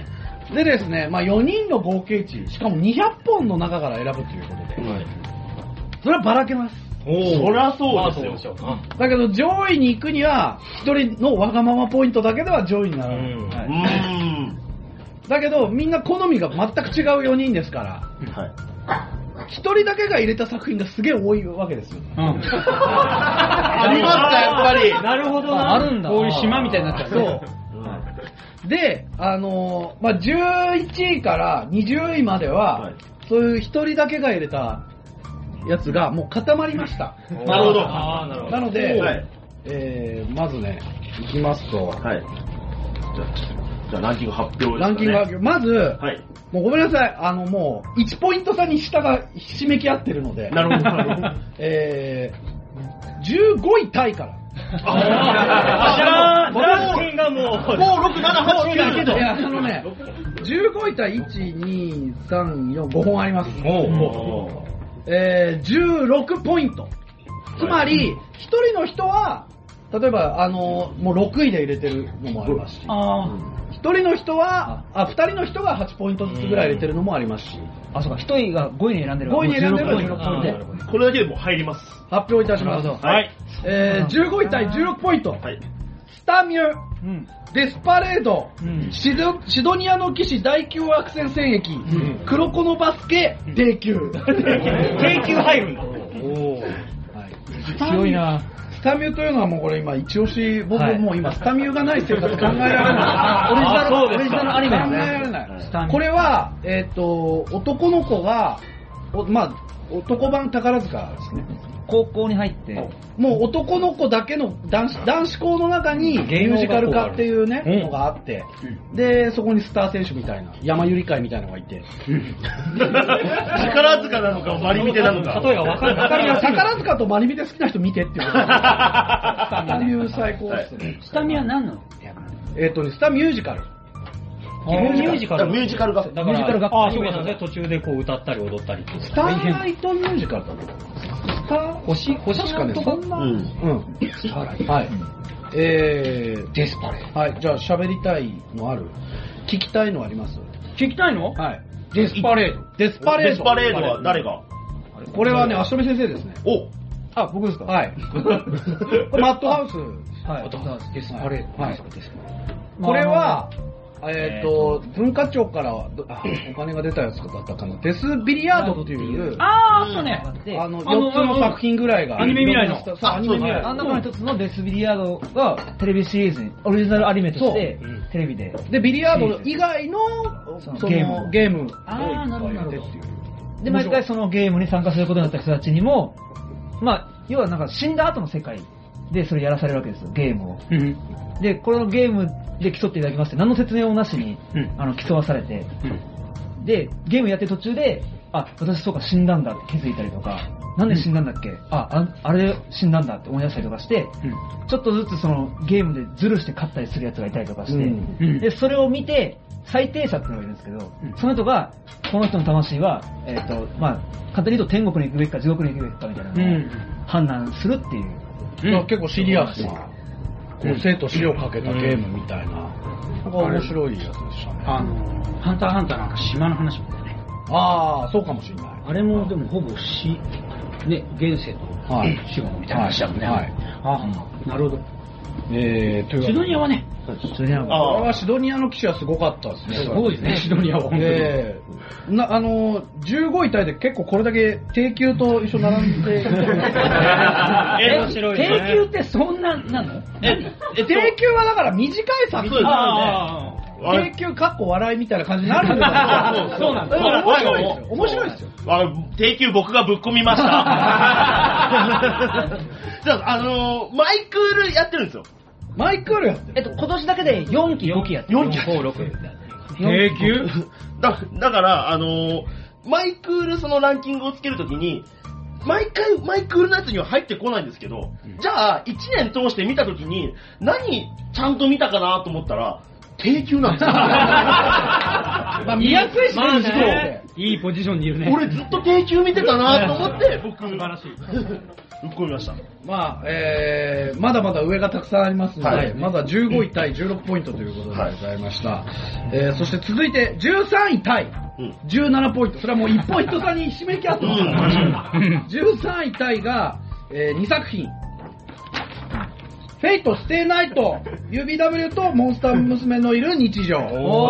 でですね、まあ、よにんの合計値、しかもにひゃっぽんの中から選ぶということで、はい、それはばらけます。 おそりゃそうですよ。 だけど上位に行くには、ひとりのわがままポイントだけでは上位にならない。うんはい、うんだけど、みんな好みが全く違うよにんですから、はい、ひとりだけが入れた作品がすげえ多いわけですよ。うん、 ありました、やっぱり。 なるほどな。 あるんだ。こういう島みたいになっちゃう。そうで、あのー、まあ、じゅういちいからにじゅういまでは、はい、そういう一人だけが入れたやつがもう固まりました。 なるほど。 あなるほど。なので、はい、えー、まずね、いきますと、はい。 じゃあ、じゃあランキング発表ですかね。 ランキング発表。まず、はい、もうごめんなさい、あのもういちポイント差に下がひしめき合ってるので、 なるほど。 えー、じゅうごいタイから。 あじゃあ、ブラッキンがもう、 ご、ろく、なな、はち、きゅうだけど。 いや、あのね、じゅうごい対いち、に、さん、よん、ごほんあります。おえー、じゅうろくポイント。つまり、ひとりの人は、例えば、あの、もうろくいで入れてるのもありますし、ひとりの人は、あ、ふたりの人がはちポイントずつぐらい入れてるのもありますし、 あ、そうか、ひとりがごいに選んでるごいに選んでるからじゅうろくポイント。 これだけでもう入ります。 発表いたします。はい。えー、じゅうごい対じゅうろくポイント。はい。スタミュ、うん、デスパレード、うん、シド、シドニアの騎士大級悪戦戦役、うん、黒子のバスケ、低級。 低級入るんだ。おー。はい。強いな。スタミューというのはもうこれ今一押し、僕もう今スタミューがない生活考えられない。 オリジナル、オリジナルアニメですね。 考えられない。これは、えっと、男の子が、まあ、男版宝塚ですね。 高校に入って、 もう男の子だけの男子、男子校の中にミュージカル科っていうね、のがあって、で、そこにスター選手みたいな、山ゆり会みたいなのがいて。 宝塚なのか、マリミテなのか。 例えが分かる。 宝塚とマリミテ好きな人見てっていう。スタミュー最高ですね。 スタミューは何のえっとね、スタミュージカル。 ミュージカルミュージカルが。 だから、ミュージカルが。ああ、そうなんですね。途中でこう歌ったり踊ったり。 スターライトミュージカルだと。スター星、星確かね、そんな。うん。 うん。 スターライト。はい。えー、デスパレー。はい、じゃあ喋りたいのある？聞きたいのあります？ 聞きたいの？ はい。デスパレード。デスパレード。 デスパレードは誰が？ これはね、足止先生ですね。 おあ、僕ですか？ はい。マッドハウス。 はい。マッドハウス。 デスパレード。はい。これは、えっと、文化庁からお金が出たやつだったかな。デスビリヤードっていう、 あー、あったね。 あの、よっつの作品ぐらいが。 アニメ未来の。 そう、アニメ未来の。 あん中の一つのデスビリヤードがテレビシリーズに、オリジナルアニメとしてテレビで。 で、ビリヤード以外の、そのゲーム。ゲーム。 あー、なるほど。 で、毎回そのゲームに参加することになった人たちにも、まあ、要はなんか死んだ後の世界でそれやらされるわけですよ、ゲームを。で、このゲームで競っていただきますって何の説明もなしに、うん、あの競わされて、うん、で、ゲームやってる途中で、あ、私そうか死んだんだって気づいたりとか、なんで死んだんだっけ、うん、あ、あ、あれ死んだんだって思い出したりとかして、うん、ちょっとずつそのゲームでズルして勝ったりするやつがいたりとかして、うん、で、それを見て、最低者っていうのがいるんですけど、うん、その人が、この人の魂は、えっ、ー、と、まあ、簡単に言うと天国に行くべきか地獄に行くべきかみたいなのを判断するっていう。 うんうん、結構シリアスな。こう生と死をかけたゲームみたいな、なんか面白いやつでしたね。 あの、ハンターハンターなんか島の話みたいね。 ああ、そうかもしれない。 あれもでもほぼ死、ね、現世と死後みたいな話だもんね。はい。ああ、なるほど。えー、というシドニアはね、 シドニアは、あれはシドニアの騎士はすごかったですね。 すごいですね、シドニアは。 えー、な、あの、じゅうごいタイで結構これだけ低級と一緒並んで。 え、面白いね。低級ってそんな、なの？ え、低級はだから短い作品なので、低級かっこ笑いみたいな感じになるんですよ。そうなんですよ。面白いですよ。面白いですよ。 低級僕がぶっ込みました。じゃあ、あのー、マイクールやってるんですよ。 マイクールやってる。 えっと、今年だけでよんき、ごきやってる。 よんき、ご、ろく。 低級だ、だから、あのー、マイクールそのランキングをつけるときに、毎回マイクールのやつには入ってこないんですけど、うん、じゃあ、いちねん通して見たときに、何ちゃんと見たかなと思ったら、低級なんですよ。 まあ、見やすいしね、まあね、いいポジションにいるね。 俺ずっと低級見てたなと思って、僕、素晴らしい。ぶっ込みました。 まあ、えー、まだまだ上がたくさんありますので、はい、まだじゅうごい対じゅうろくポイントということでございました。はい、えー、そして続いてじゅうさんい対じゅうななポイント。それはもういちポイント差に締めき合ってますから。じゅうさんい対が、えー、にさく品。フェイト、ステイナイト、ユービーダブリュー とモンスター娘のいる日常。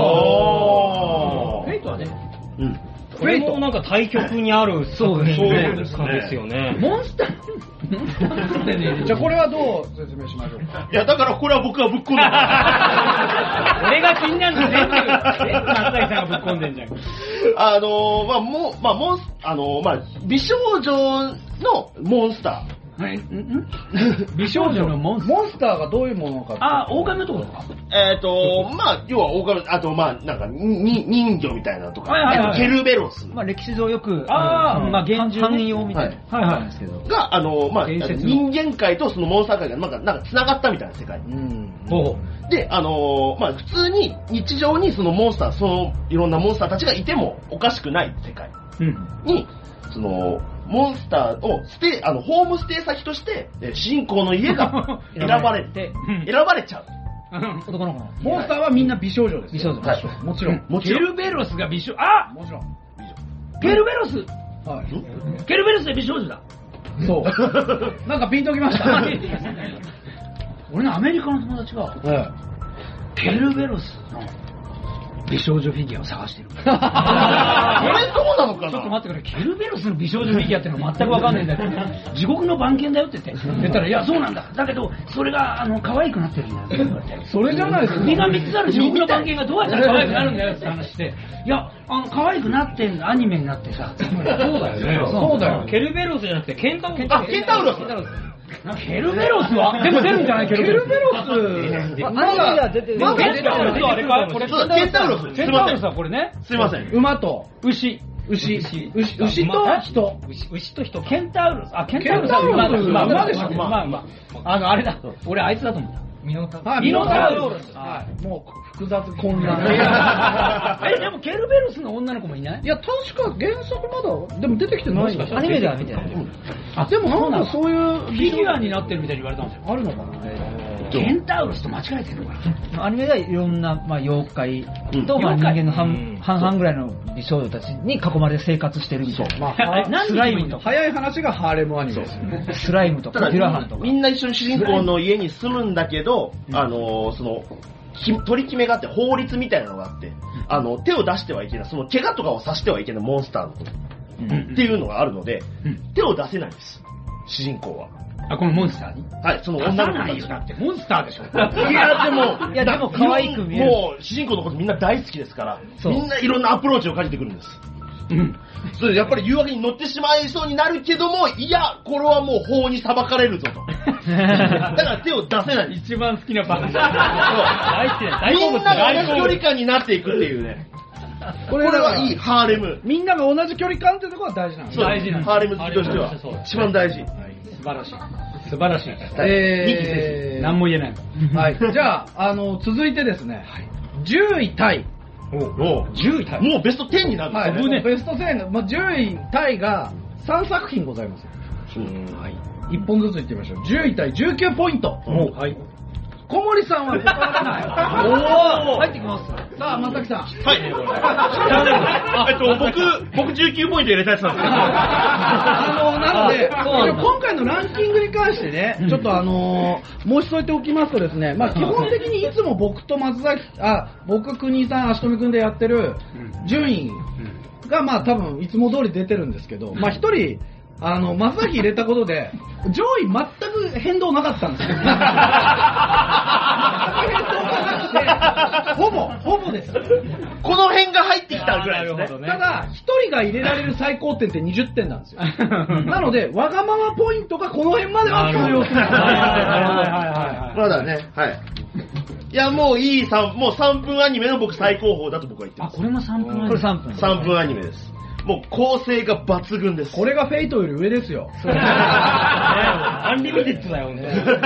おー。フェイトはね、 うん。これもなんか対極にある作品ですよね。 モンスターじゃあこれはどう説明しましょうか。 いや、だからこれは僕がぶっ込んだ。 俺が気になるんだよ。松井さんがぶっ込んでんじゃん。 あのー、まあ、もう、まあ、モンス、あのー、まあ、美少女のモンスター。はい、 ん美少女のモンスター。 モンスターがどういうものか。 あ、狼のところか。 えっ、ー、と、まあ、要は狼、あと、まあ、なんか、に、人魚みたいなとか、はいはいはい、ケルベロス。 まあ、歴史上よく、 ああ、まあ、現状汎用みたいな。はい、はい、はい。ですけど。 が、あの、まあ、人間界とそのモンスター界が、なんか、なんか、繋がったみたいな世界。うん。ほう。で、あのー、まあ、普通に、日常にそのモンスター、その、いろんなモンスターたちがいてもおかしくない世界に、うん、その、モンスターをステイ、あの、ホームステイ先として、主人公の家が選ばれて、選ばれちゃう。 男の子の。 モンスターはみんな美少女です。 美少女。 はい。 もちろん。 もちろん。ケルベロスが美少女。あもちろん。 ケルベロスはい。 ケルベロスで美少女だ。 そう。なんかピンときました。 俺のアメリカの友達が、ええ、ケルベロスの美少女フィギュアを探してる。 これそうなのかな。 ちょっと待ってくれ、ケルベロスの美少女フィギュアってのは全くわかんないんだけど、地獄の番犬だよって言って、言ったら、いや、そうなんだ。だけど、それが、あの、可愛くなってるんだよって言われて。 それじゃないですか。 首がみっつある地獄の番犬がどうやったら可愛くなるんだよって話して、いや、あの、可愛くなってんだ、アニメになってさ。そうだよね。 そうだよ。 ケルベロスじゃなくてケンタウロス。 あ、ケンタウロス。 ケルベロスはでも出るんじゃないケルベロス。 ケルベロス。 アニメが出てる。 まだ出てる。あれかこれ。 ケンタウロス。 ケンタウロスはこれね。 すいません。 馬と牛。 牛。牛。牛と人。 牛と人。ケンタウロス。あ、ケンタウロスは馬だ。馬馬でしょ。 馬、馬。あの、あれだ。俺あいつだと思った。 ミノタウあ、 ミノタウロス。 はい。もう複雑混乱。 え、でもケルベロスの女の子もいない？ いや、確か原作まだ、でも出てきてないアニメでは見てない。 あ、でもなんかそういうフィギュアになってるみたいに言われたんですよ。 あるのかな。 ケンタウロスと間違えてるのかな。 アニメではいろんな、まあ、妖怪と、まあ、人間の半半々ぐらいの美少女たちに囲まれて生活してるみたいな。 まあ、 スライムとか。 早い話がハーレムアニメですよね。 スライムとか、デュラハンとか。 みんな一緒に主人公の家に住むんだけど、あの、その、取り決めがあって、法律みたいなのがあって、あの、手を出してはいけない、その怪我とかをさしてはいけないモンスターのこと、うん、っていうのがあるので、うん、手を出せないんです、主人公は。 あ、このモンスターに？ はい、その女の子たち。 だってモンスターでしょ。 いや、でも、 いや、でも可愛く見える。 もう、主人公のことみんな大好きですから、みんないろんなアプローチをかけてくるんです。うん。それでやっぱり誘惑に乗ってしまいそうになるけども、いや、これはもう法に裁かれるぞと。だから手を出せない。 一番好きなパターン。 大好きな大好物。 みんなが同じ距離感になっていくっていうね。これはいい、ハーレム。 みんなが同じ距離感ってところは大事なんです。 大事なんです。ハーレム好きとしては。一番大事。 素晴らしい。素晴らしい。 えー、 何も言えない。 はい。じゃあ、あの、続いてですね、じゅういタイ。 おじゅういタイもうベストじゅうになるんですよね。ベストじゅう、まあ、じゅういタイがさんさく品ございます。はい。いっぽんずついってみましょう。じゅういタイじゅうきゅうポイント。はい。小森さんは断らない。 おー入ってきます。 さあ、まさきさん。 はい。えっと、僕、僕じゅうきゅうポイント入れたやつなんですけど。 あの、なので、今回のランキングに関してね、ちょっとあの、申し添えておきますとですね、まあ基本的にいつも僕と松崎、あ、僕、国さん、足富くんでやってる順位がまあ多分いつも通り出てるんですけど、まあ一人、あの、松崎入れたことで、上位全く変動なかったんですよ。ほぼ、ほぼです。 この辺が入ってきたぐらいですね。 ただ、一人が入れられる最高点ってにじゅってんなんですよ。なので、わがままポイントがこの辺までは通用する。 まだね、はい。いや、もういいさん、もうさんぷんアニメの僕最高峰だと僕は言ってます。 あ、これもさんぷんアニメ。 これさんぷん。 さんぷんアニメです。もう構成が抜群です。 これがフェイトより上ですよ。 アンリミテッドだよね。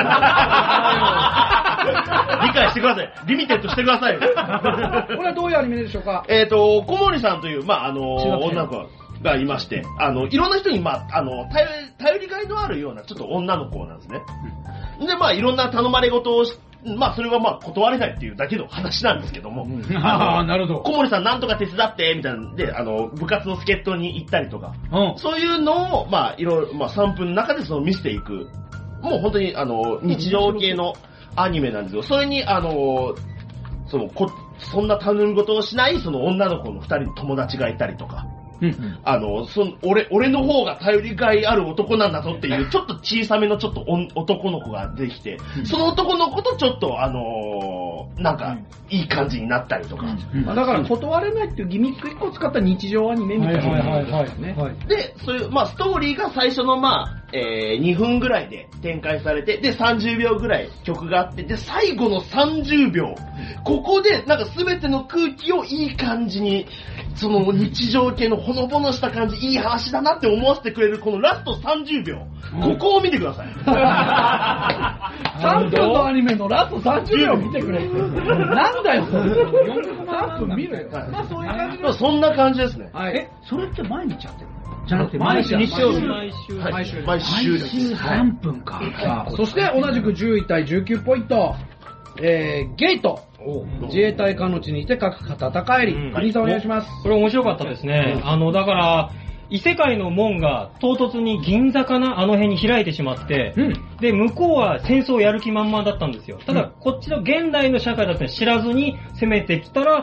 理解してください。リミテッドしてください。これはどういうアニメでしょうか？ えっと、小森さんという、まあ、あの、女の子がいまして、あの、いろんな人に、まあ、あの、頼り、頼りがいのあるような、ちょっと女の子なんですね。で、まあ、いろんな頼まれ事をし、まあ、それはまあ、断れないっていうだけの話なんですけども。うん、 ああ、なるほど。 小森さんなんとか手伝って、みたいなんで、あの、部活の助っ人に行ったりとか、うん、そういうのを、まあ、いろいろ、まあ、さんぷんの中でその見せていく、もう本当に、あの、日常系のアニメなんですよ。それに、あの、その、こ、そんな頼み事をしない、その女の子の二人の友達がいたりとか、うん、あの、その、俺、俺の方が頼りがいある男なんだぞっていう、ちょっと小さめのちょっと男の子ができて、うん、その男の子とちょっと、あのー、なんか、いい感じになったりとか。 うん、だから、断れないっていうギミック一個使った日常アニメみたいな。はいはいはいね。で、そういう、まあ、ストーリーが最初の、まあ、えー、にふんぐらいで展開されて、で、さんじゅうびょうぐらい曲があって、で、最後のさんじゅうびょう、ここで、なんか全ての空気をいい感じに、その日常系のほのぼのした感じ、いい話だなって思わせてくれるこのラストさんじゅうびょう、ここを見てください。 さんぷんのアニメのラストさんじゅうびょう見てくれって。なんだよ、それ。さんぷん見るよ。まあそういう感じで。 そんな感じですね。 はい、え、それって毎日やってるの？ じゃなくて毎週、 日曜日。 毎週。毎週。 毎週さんぷんか。 そして同じくじゅうい対じゅうきゅうポイント。えー、ゲート。自衛隊官の地にて各方高帰り。国さんお願いします。 これ面白かったですね。あの、だから、異世界の門が唐突に銀座かなあの辺に開いてしまって、うん、で、向こうは戦争をやる気満々だったんですよ。ただ、こっちの現代の社会だったら知らずに攻めてきたら、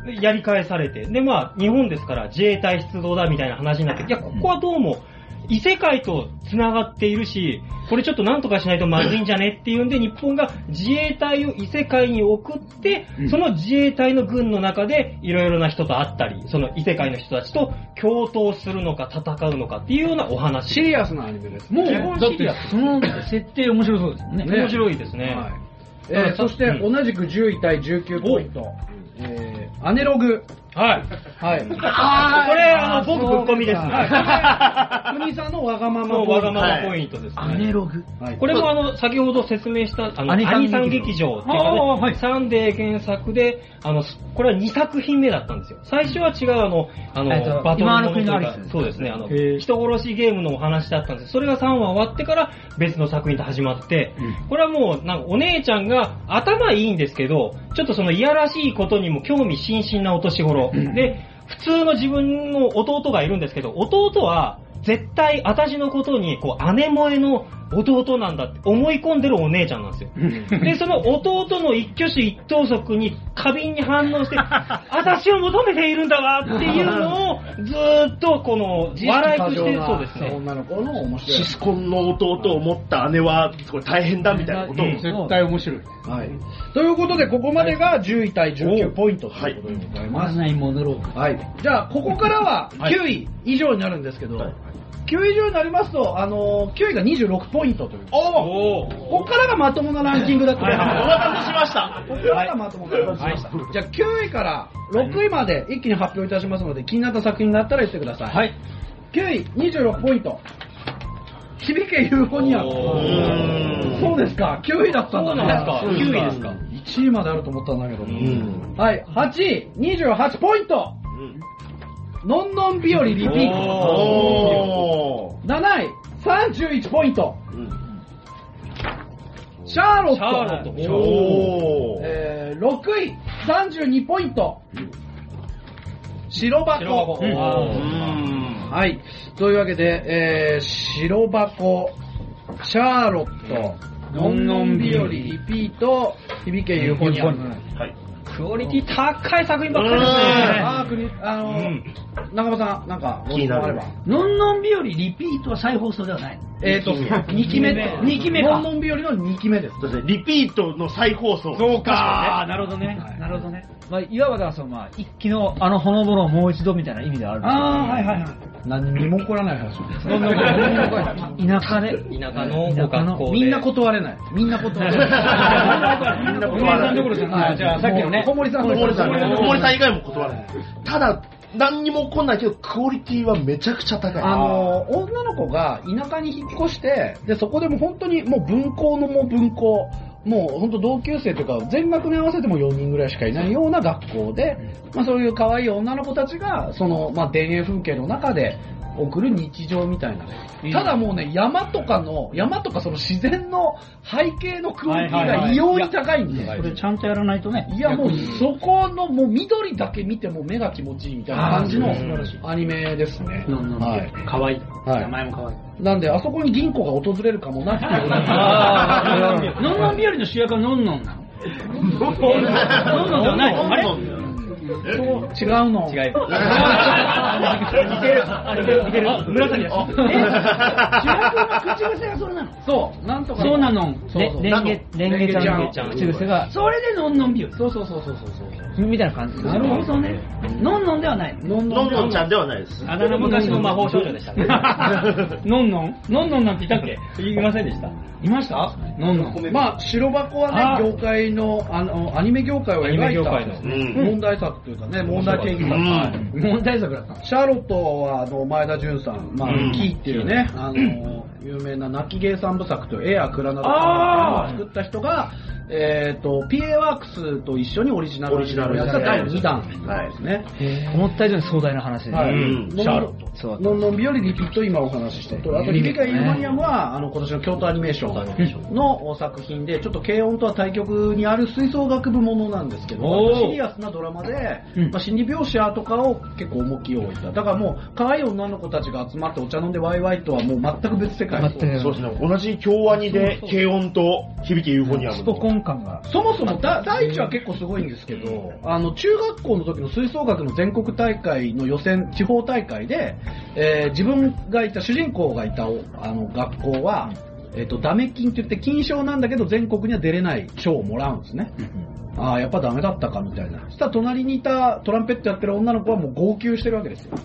やり返されて、で、まあ、日本ですから自衛隊出動だみたいな話になって、いや、ここはどうも、異世界と繋がっているし、これちょっとなんとかしないとまずいんじゃねっていうんで、日本が自衛隊を異世界に送って、その自衛隊の軍の中でいろいろな人と会ったり、その異世界の人たちと共闘するのか戦うのかっていうようなお話。 シリアスなアニメです。 もう、だってその設定面白そうですね。 面白いですね。 はいえー、そして同じくじゅうい対じゅうきゅうポイント。えー、アネログ。 はい。 はい。 あこれ、あの、僕ぶっ込みですね。 国さんのわがままポイント。わがままポイントですね。 アネログ。 これもあの、先ほど説明した、あの、アニさん劇場っていうかね、サンデー原作で、あの、これはにさく品目だったんですよ。最初は違うあの、あの、バトルものというか、そうですね、あの、人殺しゲームのお話だったんです。それがさんわ終わってから別の作品と始まって、これはもう、なんかお姉ちゃんが頭いいんですけど、ちょっとそのいやらしいことにも興味津々なお年頃。で、普通の自分の弟がいるんですけど、弟は絶対私のことにこう姉萌えの弟なんだって思い込んでるお姉ちゃんなんですよ。で、その弟の一挙手一投足に過敏に反応して、私を求めているんだわっていうのをずーっとこの笑いとして、そうですね。 女の子の面白い。 シスコンの弟を持った姉はこれ大変だみたいなことを。 絶対面白い。はい。ということで、ここまでがじゅうい対じゅうきゅうポイントということでございます。 まない戻ろう。 はい。じゃあ、ここからはきゅうい以上になるんですけど、きゅうい以上になりますと、あのー、きゅういがにじゅうろくポイントという。おおここからがまともなランキングだと思います。 お待たせしました。 ここからがまともなランキングでした。じゃあ、きゅういからろくいまで一気に発表いたしますので、気になった作品があったら言ってください。はい。きゅうい、にじゅうろくポイント。響けユーフォニアム。そうですか、きゅういだったんだね。 そうですか、きゅういですか。 いちいまであると思ったんだけど。はい、はちい、にじゅうはちポイント。のんのん日和リピート。なない、さんじゅういちポイント。シャーロット。シャーロット。えー、ろくい、さんじゅうにポイント。白箱。はい。というわけで、えー、白箱、シャーロット、のんのん日和リピート、響けユーフォニアム。はい。 クオリティ高い作品ばっかりですね。 あー、あのー、中間さん、なんか、 気になれば。 のんのん日和リピートは再放送ではないの？ えーと、にきめ、にきめか。のんのん日和のにきめです。 そうですね、リピートの再放送。 そうかー、なるほどね。なるほどね。まあ、いわばだからその、まあ、一気のあのほのぼのをもう一度みたいな意味ではあるんですけど。 あー、はいはいはい。何にも起こらない話です。 田舎で。 田舎のご学校で。 みんな断れない。みんな断れない。みんな断れない。どころじゃない。じゃあ、さっきのね、小森さん、 小森さん、小森さん以外も断れない。ただ、何にも起こんないけど、クオリティはめちゃくちゃ高い。 あの、女の子が田舎に引っ越して、で、そこでも本当にもう分校のもう分校、もう本当同級生というか、全学年合わせてもよにんぐらいしかいないような学校で、まあそういう可愛い女の子たちが、その、まあ田園風景の中で送る日常みたいなね。ただもうね、山とかの、山とかその自然の背景のクオリティが異様に高いんで。 これちゃんとやらないとね。 いやもうそこのもう緑だけ見ても目が気持ちいいみたいな感じのアニメですね。 はい。かわいい。名前もかわいい。 なんで、あそこに銀行が訪れるかもなっていう。 のんのん日和の主役はのんのんなの？のんのんではない。あれ？ そう、違うの。 違い。似てる。 似てる。似てる。紫だ。え？主役の口癖がそれなの？ そう、なんとか。 そうなの。 そうそう。 レンゲ、レンゲちゃんの口癖が。それでのんのん日和。 そうそうそうそうそう。 みたいな感じ。なるほどね。のんのんではない。 のんのんちゃんではないです。 あだ名昔の魔法少女でしたね。 のんのんのんのんなんていたっけ？ 言いませんでした。 いました？ のんのん。まあ、白箱はね、業界の、あの、アニメ業界を描いた問題作というかね、問題提起作。 問題作だった。 シャーロットは、あの、前田純さん、まあ、キーっていうね、あの、有名な泣き芸三部作という絵や蔵などを作った人が、えっと、ピーエー ワークスと一緒にオリジナルをやっただいにだんですね。 思った以上に壮大な話ですね。 はい。シャーロット。のんのん日和リピート今お話ししたと。あと、リピカ・ユーマニアムは、あの、今年の京都アニメーションの作品で、ちょっと軽音とは対極にある吹奏楽部ものなんですけど、シリアスなドラマで、まあ、心理描写とかを結構重きを置いた。だからもう、可愛い女の子たちが集まってお茶飲んでワイワイとはもう全く別世界。 そうですね。同じ京アニで、軽音と響けユーフォニアム。 スポコン然感が。 そもそもだ第一は結構すごいんですけど、あの中学校の時の吹奏楽の全国大会の予選、地方大会で、えー、自分がいた主人公がいたあの学校は、えっとダメ金って言って金賞なんだけど全国には出れない賞をもらうんですね。ああやっぱダメだったかみたいな。そしたら隣にいたトランペットやってる女の子はもう号泣してるわけですよ。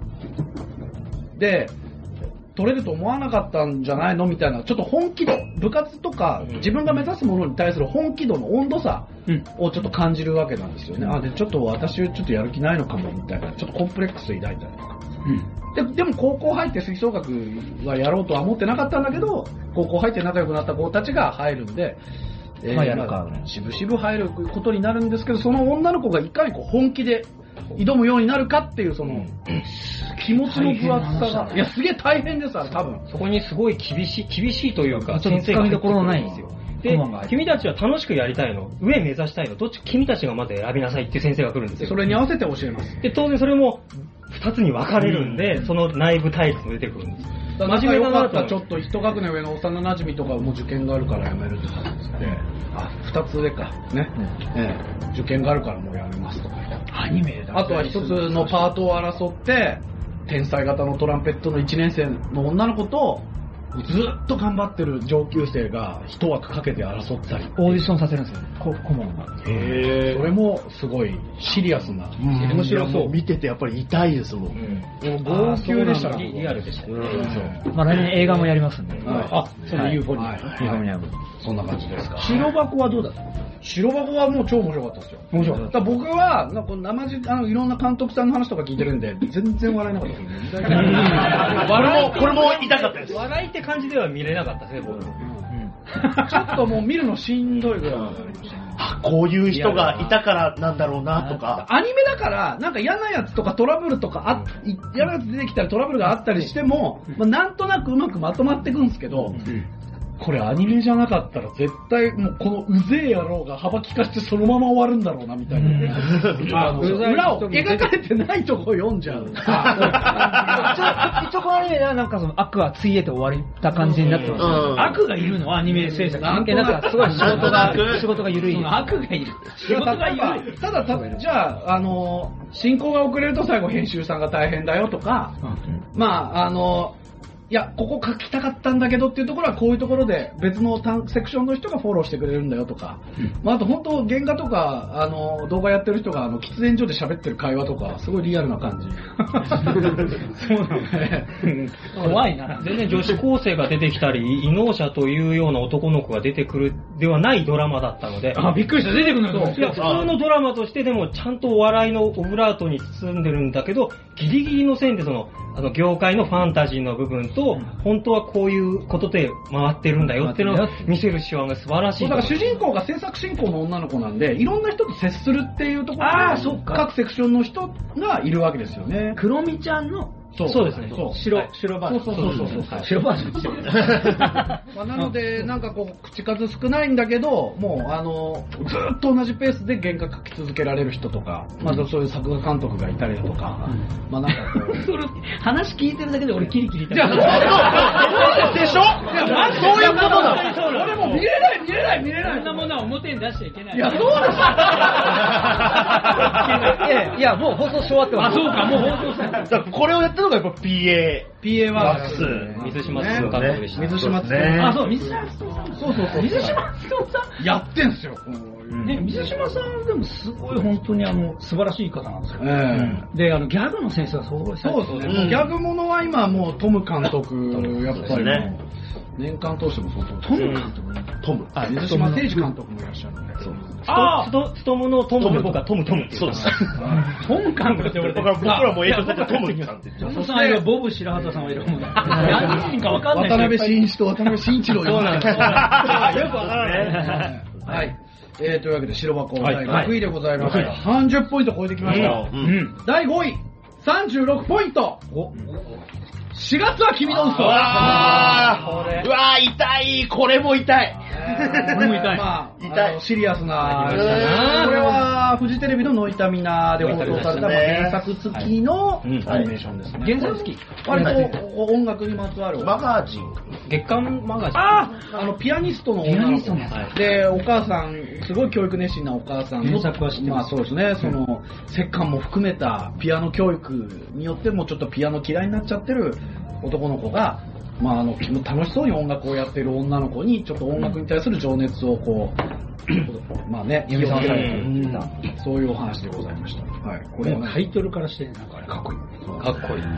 で。取れると思わなかったんじゃないのみたいな、ちょっと本気度、部活とか自分が目指すものに対する本気度の温度差をちょっと感じるわけなんですよね。あでちょっと私ちょっとやる気ないのかもみたいな、ちょっとコンプレックス抱いたりとか。うん、で, でも高校入って吹奏楽はやろうとは思ってなかったんだけど、高校入って仲良くなった子たちが入るんで、えーまあ、やるか渋々入ることになるんですけど、その女の子がいかにこう本気で挑むようになるかっていうその、うん、気持ちの分厚さが、いやすげえ大変ですあれ多分。 そこにすごい厳しい厳しいというか、 ちょっとつかみどころのないんですよ。 で、君たちは楽しくやりたいの、上目指したいの、どっち君たちがまず選びなさいっていう先生が来るんですよ。 それに合わせて教えます。 で当然それも二つに分かれるんで、うん、その内部対立も出てくるんです。 真面目なかったちょっと一学年上の幼馴染とかも受験があるからやめるとかですね。あ、二つ上かね、うんええ、受験があるからもうやめますとか。 アニメだ。 あとは一つのパートを争って天才型のトランペットのいちねん生の女の子とずっと頑張ってる上級生が一枠かけて争ったり。 オーディションさせるんですよ、顧問が。 へー。それもすごいシリアスな。うん、 面白そう。見ててやっぱり痛いですもん。うん、 でも号泣でしたね。 リアルでしたね。 うん、まあ来年映画もやりますんで。はい、 あ、その ユーフォニアム。 ユーフォニアム。 そんな感じですか。 白箱はどうだったの？ 白箱はもう超面白かったですよ。面白かった。僕はなんか生じあのいろんな監督さんの話とか聞いてるんで全然笑えなかったですね。 笑もこれも痛かったです。 笑いって感じでは見れなかったですね僕。 ちょっともう見るのしんどいぐらい。 あ、こういう人がいたからなんだろうなとか。 アニメだからなんか嫌なやつとかトラブルとかあ嫌なやつ出てきたりトラブルがあったりしても、まあ、なんとなくうまくまとまっていくんですけど。これアニメじゃなかったら絶対もうこのうぜえ野郎が幅利かしてそのまま終わるんだろうなみたいな。あの裏を描かれてないとこ読んじゃう。 一応このアニメではなんかその悪はついえて終わった感じになってます、 うん、悪がいるのアニメ制作関係なくすごい仕事が仕事が緩い。 悪がいる。仕事が緩い。 ただたじゃああの進行が遅れると最後編集さんが大変だよとか、うん、まああの。いや、ここ書きたかったんだけどっていうところはこういうところで別のセクションの人がフォローしてくれるんだよとか、うん、まあ、あと本当原画とかあの動画やってる人があの喫煙所で喋ってる会話とかすごいリアルな感じ。 そうなのね。怖いな。全然女子高生が出てきたり異能者というような男の子が出てくるではないドラマだったので。 あ、びっくりした。出てくるの。 いや、普通のドラマとしてでもちゃんとお笑いのオブラートに包んでるんだけど、ギリギリの線でそのあの業界のファンタジーの部分と本当はこういうことで回ってるんだよっていうのを見せる手腕が素晴らしい。 だから主人公が制作進行の女の子なんでいろんな人と接するっていうところで各セクションの人がいるわけですよね。 黒みちゃんのそうそうですね。 そう白、はい、白バージョン。 そうそうそうそう。 白バージョン。 まあなのでなんかこう口数少ないんだけどもうあのずっと同じペースで原画描き続けられる人とか、うん、まあそういう作画監督がいたりだとか、うん、まあなんかこう話聞いてるだけで俺キリキリ痛い。 じゃあでしょ？いやまずそういうことだ。俺も見れない見れない見れない。 そんなものは表に出しちゃいけない。 いやそうです。 いやもう放送し終わってます。 あそうかもう放送した。 これをやったのがやっぱ ピーエー。 ピーエー ワークス。 水島さん監督でした。 水島さん。 あ、そう、水島さん。そうそうそう。水島さんやってんすよ。 ね、水島さんでもすごい本当にあの素晴らしい方なんですよ。で、あのギャグの先生はすごい。 そうですね。ギャグものは今もうトム監督やっぱり年間通してもそう。 トム監督ね。 トム。あ、水島誠二監督もいらっしゃるんで。 ああ、ストムのトムで僕はトムトムって言う。 そうです。 トム監督って言われてる。 僕らも影響されてトムさんって言って。 そさんいるボブ白畑さんはいるもんね。何人かわかんない。 渡辺真一と渡辺真一郎そうなんです。よくわからない。 はい。えー、というわけで白箱だいろくいでございました。さんじゅっポイント超えてきました。だいごいさんじゅうろくポイント。しがつは君の嘘。 あー、うわー痛い、これも痛い。 俺も痛い。まあ、痛い。シリアスな。これは、フジテレビのノイタミナで放送された原作付きのアニメーションですね。 原作付き割と音楽にまつわる。 マガジン。 月刊マガジン。 ああの、ピアニストの女の子で、お母さん、すごい教育熱心なお母さんの、 原作は知ってます。 まあそうですね、その、折感も含めたピアノ教育によってもちょっとピアノ嫌いになっちゃってる男の子が、まああの、楽しそうに音楽をやってる女の子に、ちょっと音楽に対する情熱をこう、まあね、読みさせられた、そういうお話でございました。はい。 これタイトルからして、なんかかっこいい。 かっこいいです。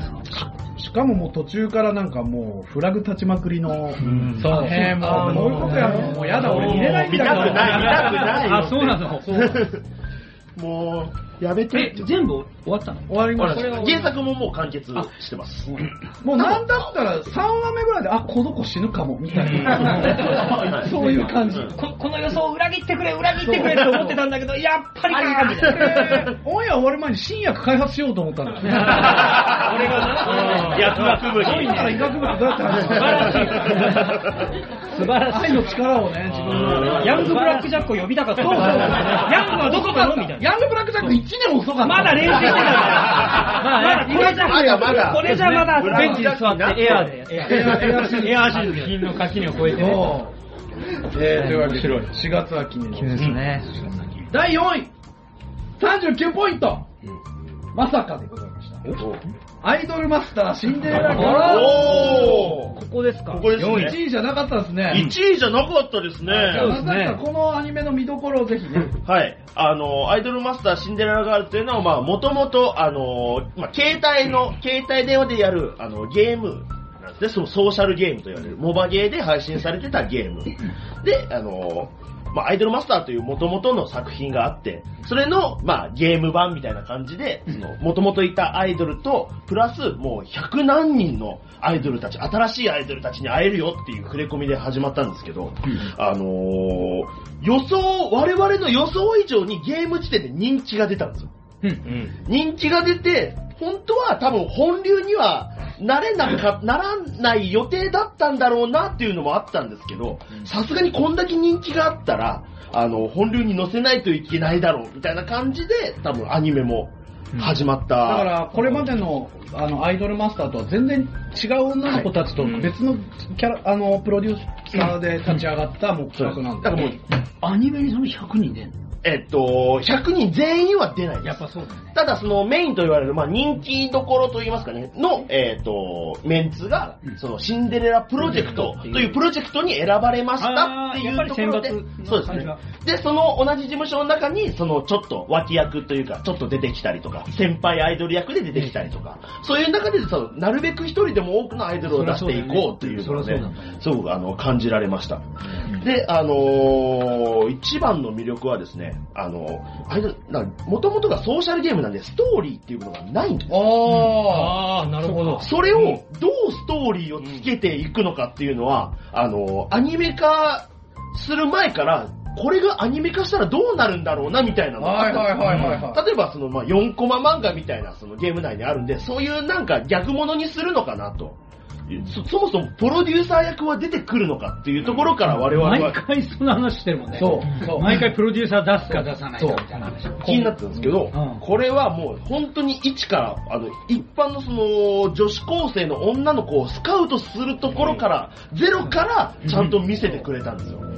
しかももう途中からなんかもうフラグ立ちまくりの、そう、 へぇ、 もう、こういうことやろ、もうやだ、俺見れないんだけど。 見たくない、見たくない。 あ、そうなの。 もう、やめて。 え、全部終わったの？ 終わりました。 原作ももう完結してます。 もうなんだったらさんわめぐらいで、あ、この子死ぬかも、みたいな。そういう感じ。 こ, この予想を裏切ってくれ、裏切ってくれって思ってたんだけど、やっぱりかみたいな。 オンエア終わる前に新薬開発しようと思ったんだよね。俺がな、薬学部に。 そういったら医学部ってどうやって話すの？素晴らしい。愛の力をね、自分の。 ヤングブラックジャックを呼びたかった。ヤングはどこかのみたいな。 ヤングブラックジャックいちねん遅かった。 まだ練習してたから。まだ、これじゃまだまだ。 これじゃまだ、 ベンチに座ってエアーで。 エアー、エアーシーズン。金の垣根を越えてね。 えー、というわけで、しがつは記念ですね。 だいよんい、さんじゅうきゅうポイント。まさかでございました。アイドルマスターシンデレラガール。 おー、 ここですか？ ここですね。 いちいじゃなかったですね。 いちいじゃなかったですね。 そうですね。このアニメの見どころをぜひね。 はい。あの、アイドルマスターシンデレラガールというのは、まあ、もともと、あの、まあ、携帯の、携帯電話でやる、あの、ゲームなんですね。そのソーシャルゲームと言われる、モバゲーで配信されてたゲーム。で、あの、まあ、アイドルマスターという元々の作品があって、それの、まあ、ゲーム版みたいな感じで、その、元々いたアイドルと、プラス、もう、百何人のアイドルたち、新しいアイドルたちに会えるよっていう触れ込みで始まったんですけど、うん、あのー、予想、我々の予想以上にゲーム時点で人気が出たんですよ。うんうん、人気が出て、本当は多分本流にはなれなか、ならない予定だったんだろうなっていうのもあったんですけど、さすがにこんだけ人気があったら、あの、本流に載せないといけないだろうみたいな感じで、多分アニメも始まった。 だから、これまでの、あの、アイドルマスターとは全然違う女の子たちと別のキャラ、あの、プロデューサーで立ち上がった目標なんだ。 だからもう、アニメにそのひゃくにん出んの？ えっと、ひゃくにん全員は出ないです。 やっぱそうだね。 ただそのメインと言われる、まあ人気どころと言いますかね、の、えっと、メンツが、そのシンデレラプロジェクトというプロジェクトに選ばれましたっていうところで、そうですね。で、その同じ事務所の中に、そのちょっと脇役というか、ちょっと出てきたりとか、先輩アイドル役で出てきたりとか、そういう中で、そのなるべく一人でも多くのアイドルを出していこうというのをね、すごくあの感じられました。で、あのー、一番の魅力はですね、あの、アイドル、もともとがソーシャルゲームなんで、ストーリーっていうものがないんです。 ああ、なるほど。 それを、どうストーリーをつけていくのかっていうのは、あの、アニメ化する前から、これがアニメ化したらどうなるんだろうな、みたいなのがあったんですよ。例えば、その、まあ、よんコマ漫画みたいな、そのゲーム内にあるんで、そういうなんか逆物にするのかなと。そ, そもそもプロデューサー役は出てくるのかっていうところから我々は毎回その話してるもんね。 そうそう毎回プロデューサー出すか出さないかみたいな話気になってるんですけど、うん、これはもう本当に一からあの一般のその女子高生の女の子をスカウトするところから、うん、ゼロからちゃんと見せてくれたんですよ。うん、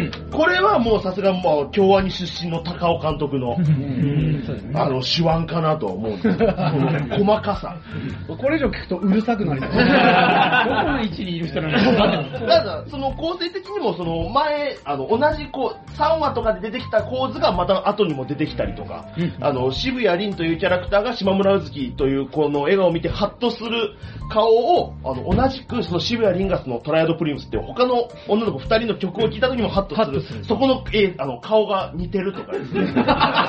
これはもうさすがもう京アニ出身の高尾監督の、うん、あの手腕かなと思うんですよ。この細かさ。 これ以上聞くとうるさくなりそう。どこの位置にいる人なのか。 ただその構成的にもその前あの同じこうさんわとかで出てきた構図がまた後にも出てきたりとか、うん、あの渋谷凛というキャラクターが島村うずきというこの笑顔を見てハッとする顔をあの同じくその渋谷凛がそのトライアドプリンスっていう他の女の子ふたりの曲を聴いた時にもハッとする。するそこの、えー、あの顔が似てるとかですね。構図の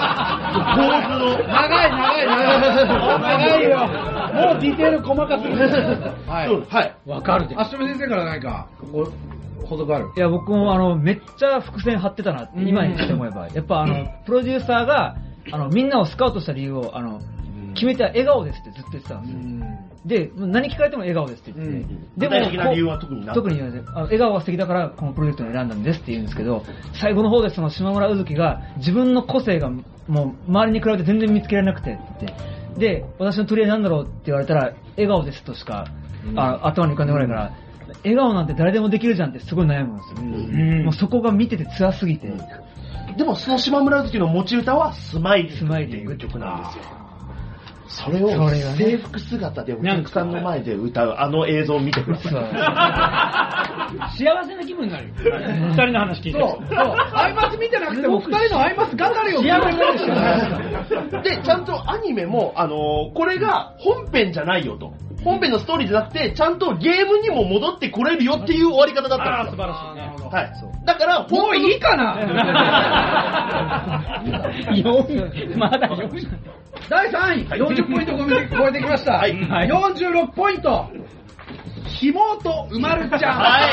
長い長い長い長いよ。もうディテール細かすぎる。 はい。はい。 わかるで。あしめ先生から何か補足ある？ いや僕もあのめっちゃ伏線張ってたなって今にして思えば、やっぱあのプロデューサーがあのみんなをスカウトした理由をあの決め手は笑顔ですってずっと言ってたんですよ。で、何聞かれても笑顔ですって言ってて。でも、 具体的な理由は特にな特に言われて、あ笑顔が素敵だからこのプロジェクトに選んだんですって言うんですけど、最後の方でその島村うずきが自分の個性がもう周りに比べて全然見つけられなくてって言って、で、私の取り合いなんだろうって言われたら、笑顔ですとしか、あ頭に浮かんでこないから、笑顔なんて誰でもできるじゃんってすごい悩むんですよ。うん、もうそこが見てて辛すぎて。 でもその島村うずきの持ち歌はスマイリーっていう曲なんですよ。それを制服姿でお客さんの前で歌うあの映像を見てください。幸せな気分になるよ。二人の話聞いてる。 そう。そう。アイマス見てなくても二人のアイマス頑張るよ。 幸せになるし。 で、ちゃんとアニメも、あのー、これが本編じゃないよと。本編のストーリーじゃなくて、ちゃんとゲームにも戻ってこれるよっていう終わり方だったんですよ。 ああ、素晴らしいね。 はい。だから、 もういいかなよん、まだよん。 だいさんい、よんじゅっポイント超えてきました。はい。よんじゅうろくポイント。ひもとうまるちゃん。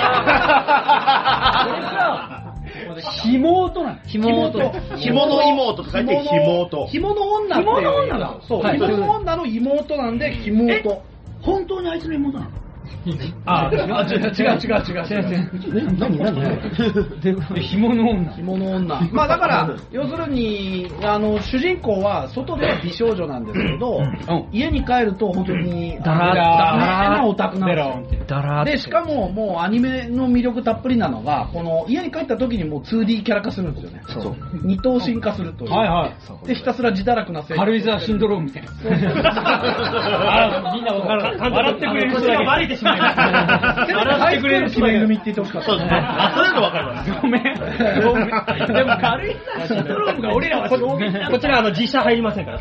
はい。ひもとなの。 ひもと。 ひもの妹と書いてひもと。 ひもの女って。ひもの女だ。そう。ひもの女の妹なんでひもと。 本当にあいつの妹なの？ あ、違う違う違う違う違う。何何紐の女。 紐の女。まあだから要するにあの主人公は外では美少女なんですけど、家に帰ると本当にダラダメなオタクなんですよ。 ダラでしかももうアニメの魅力たっぷりなのがこの家に帰った時にもう ツーディー キャラ化するんですよね。そう。二等身化するという。 はいはい。 でひたすら自堕落な生活。 軽井沢シンドロームみたいな。あみんな分かる。笑ってくれる人だけバレてしまいました。 笑ってくれる決め組って言ってほしかった。 そうですね。あ、それが分かります。 ごめん。ごめん。でも軽井沢シンドロームが俺らは衝撃だ。こちらあの実写入りませんから。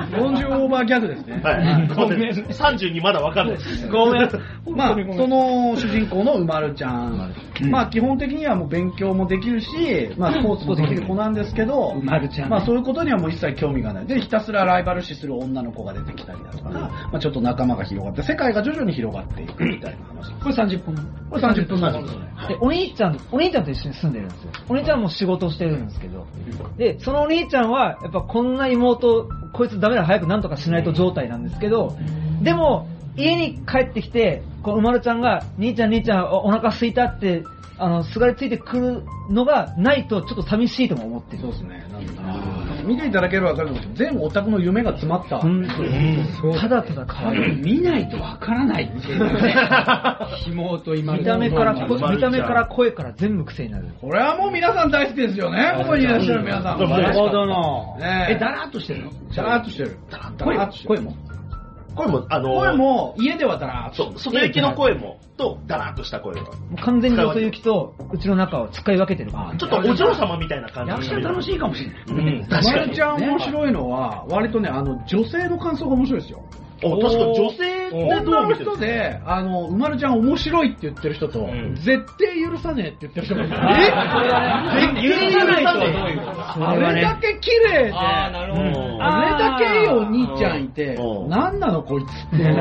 よんじゅうオーバーギャグですね。 はい。ごめん。さんじゅうにまだ分かんないです。 ごめん。 まあ、その主人公のうまるちゃん。まあ、基本的にはもう勉強もできるし、まあ、スポーツもできる子なんですけど、 うまるちゃん。 まあ、そういうことにはもう一切興味がない。で、ひたすらライバル視する女の子が出てきたりだとか、まあ、ちょっと仲間が広がって、世界が徐々に広がっていくみたいな話。 これさんじゅっぷん。 これさんじゅっぷんなんですよね。 で、お兄ちゃん、お兄ちゃんと一緒に住んでるんですよ。お兄ちゃんも仕事をしてるんですけど。で、そのお兄ちゃんは、やっぱこんな妹、こいつダメだ、早くなんとかしないと状態なんですけど、でも、家に帰ってきて、このうまるちゃんが、兄ちゃん兄ちゃんお腹空いたって、あの、すがりついてくるのがないと、ちょっと寂しいとも思ってる。 そうですね。見ていただければ分かるんですけど、全オタクの夢が詰まった。うん、 ただただ可愛い。 見ないと分からないっていうね。紐と今見た目から、見た目から声から全部癖になる。 これはもう皆さん大好きですよね。ここにいらっしゃる皆さん。 なるほどな。 え、だらっとしてるの？だらっとしてる。 声も声も声も、あのー、 声も家ではだらーっと。 そう、外行きの声も、と、だらーっとした声が。もう完全に外行きと、うちの中を使い分けてる。 ちょっとお嬢様みたいな感じ。 役者楽しいかもしれない。 うん。確かに。まるちゃん面白いのは、割とね、あの、女性の感想が面白いですよ。 あ、確かに女性女の人で、あの、うまるちゃん面白いって言ってる人と、うん、絶対許さねえって言ってる人がいる。 え許さないとはどういうこと？ あれだけ綺麗で、 あ, なるほどあれだけいいお兄ちゃんいて、なんなのこいつって。同族嫌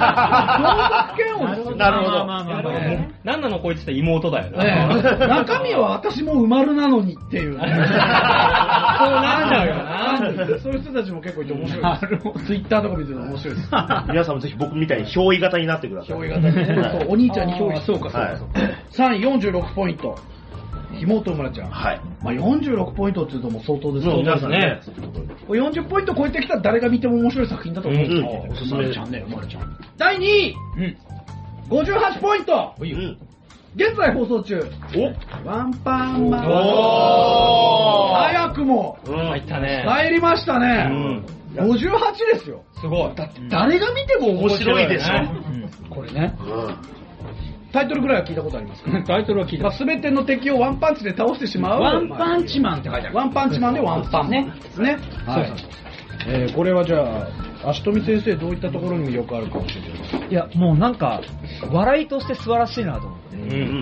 悪。 なるほど。 なんなのこいつって妹だよね。 中身は私もうまるなのにっていう。そうなんだよな。 そういう人たちも結構いて面白いです。ツイッターとか見てるの面白いです。 皆さんもぜひ僕みたいに憑依型になってください。 憑依型にね。そう、お兄ちゃんに憑依して。そうか、そうか。さんいよんじゅうろくポイント。妹うまるちゃん。 はい。 まあよんじゅうろくポイントって言うともう相当ですね。皆さんね。 よんじゅうポイント超えてきたら誰が見ても面白い作品だと思うんですよ。おすすめちゃんね、うまるちゃん。だいにい。ごじゅうはちポイント。現在放送中。おワンパンマン。お早くも。 入ったね。 入りましたね。ごじゅうはちですよ。 すごい。 だって誰が見ても面白いでしょ。 これね。タイトルぐらいは聞いたことありますか？ タイトルは聞いた。 すべての敵をワンパンチで倒してしまう。 ワンパンチマンって書いてある。 ワンパンチマンでワンパンね。ね。はい。えー、これはじゃあ、足富先生どういったところに魅力あるか教えてください。 いや、もうなんか、笑いとして素晴らしいなと思って。うん、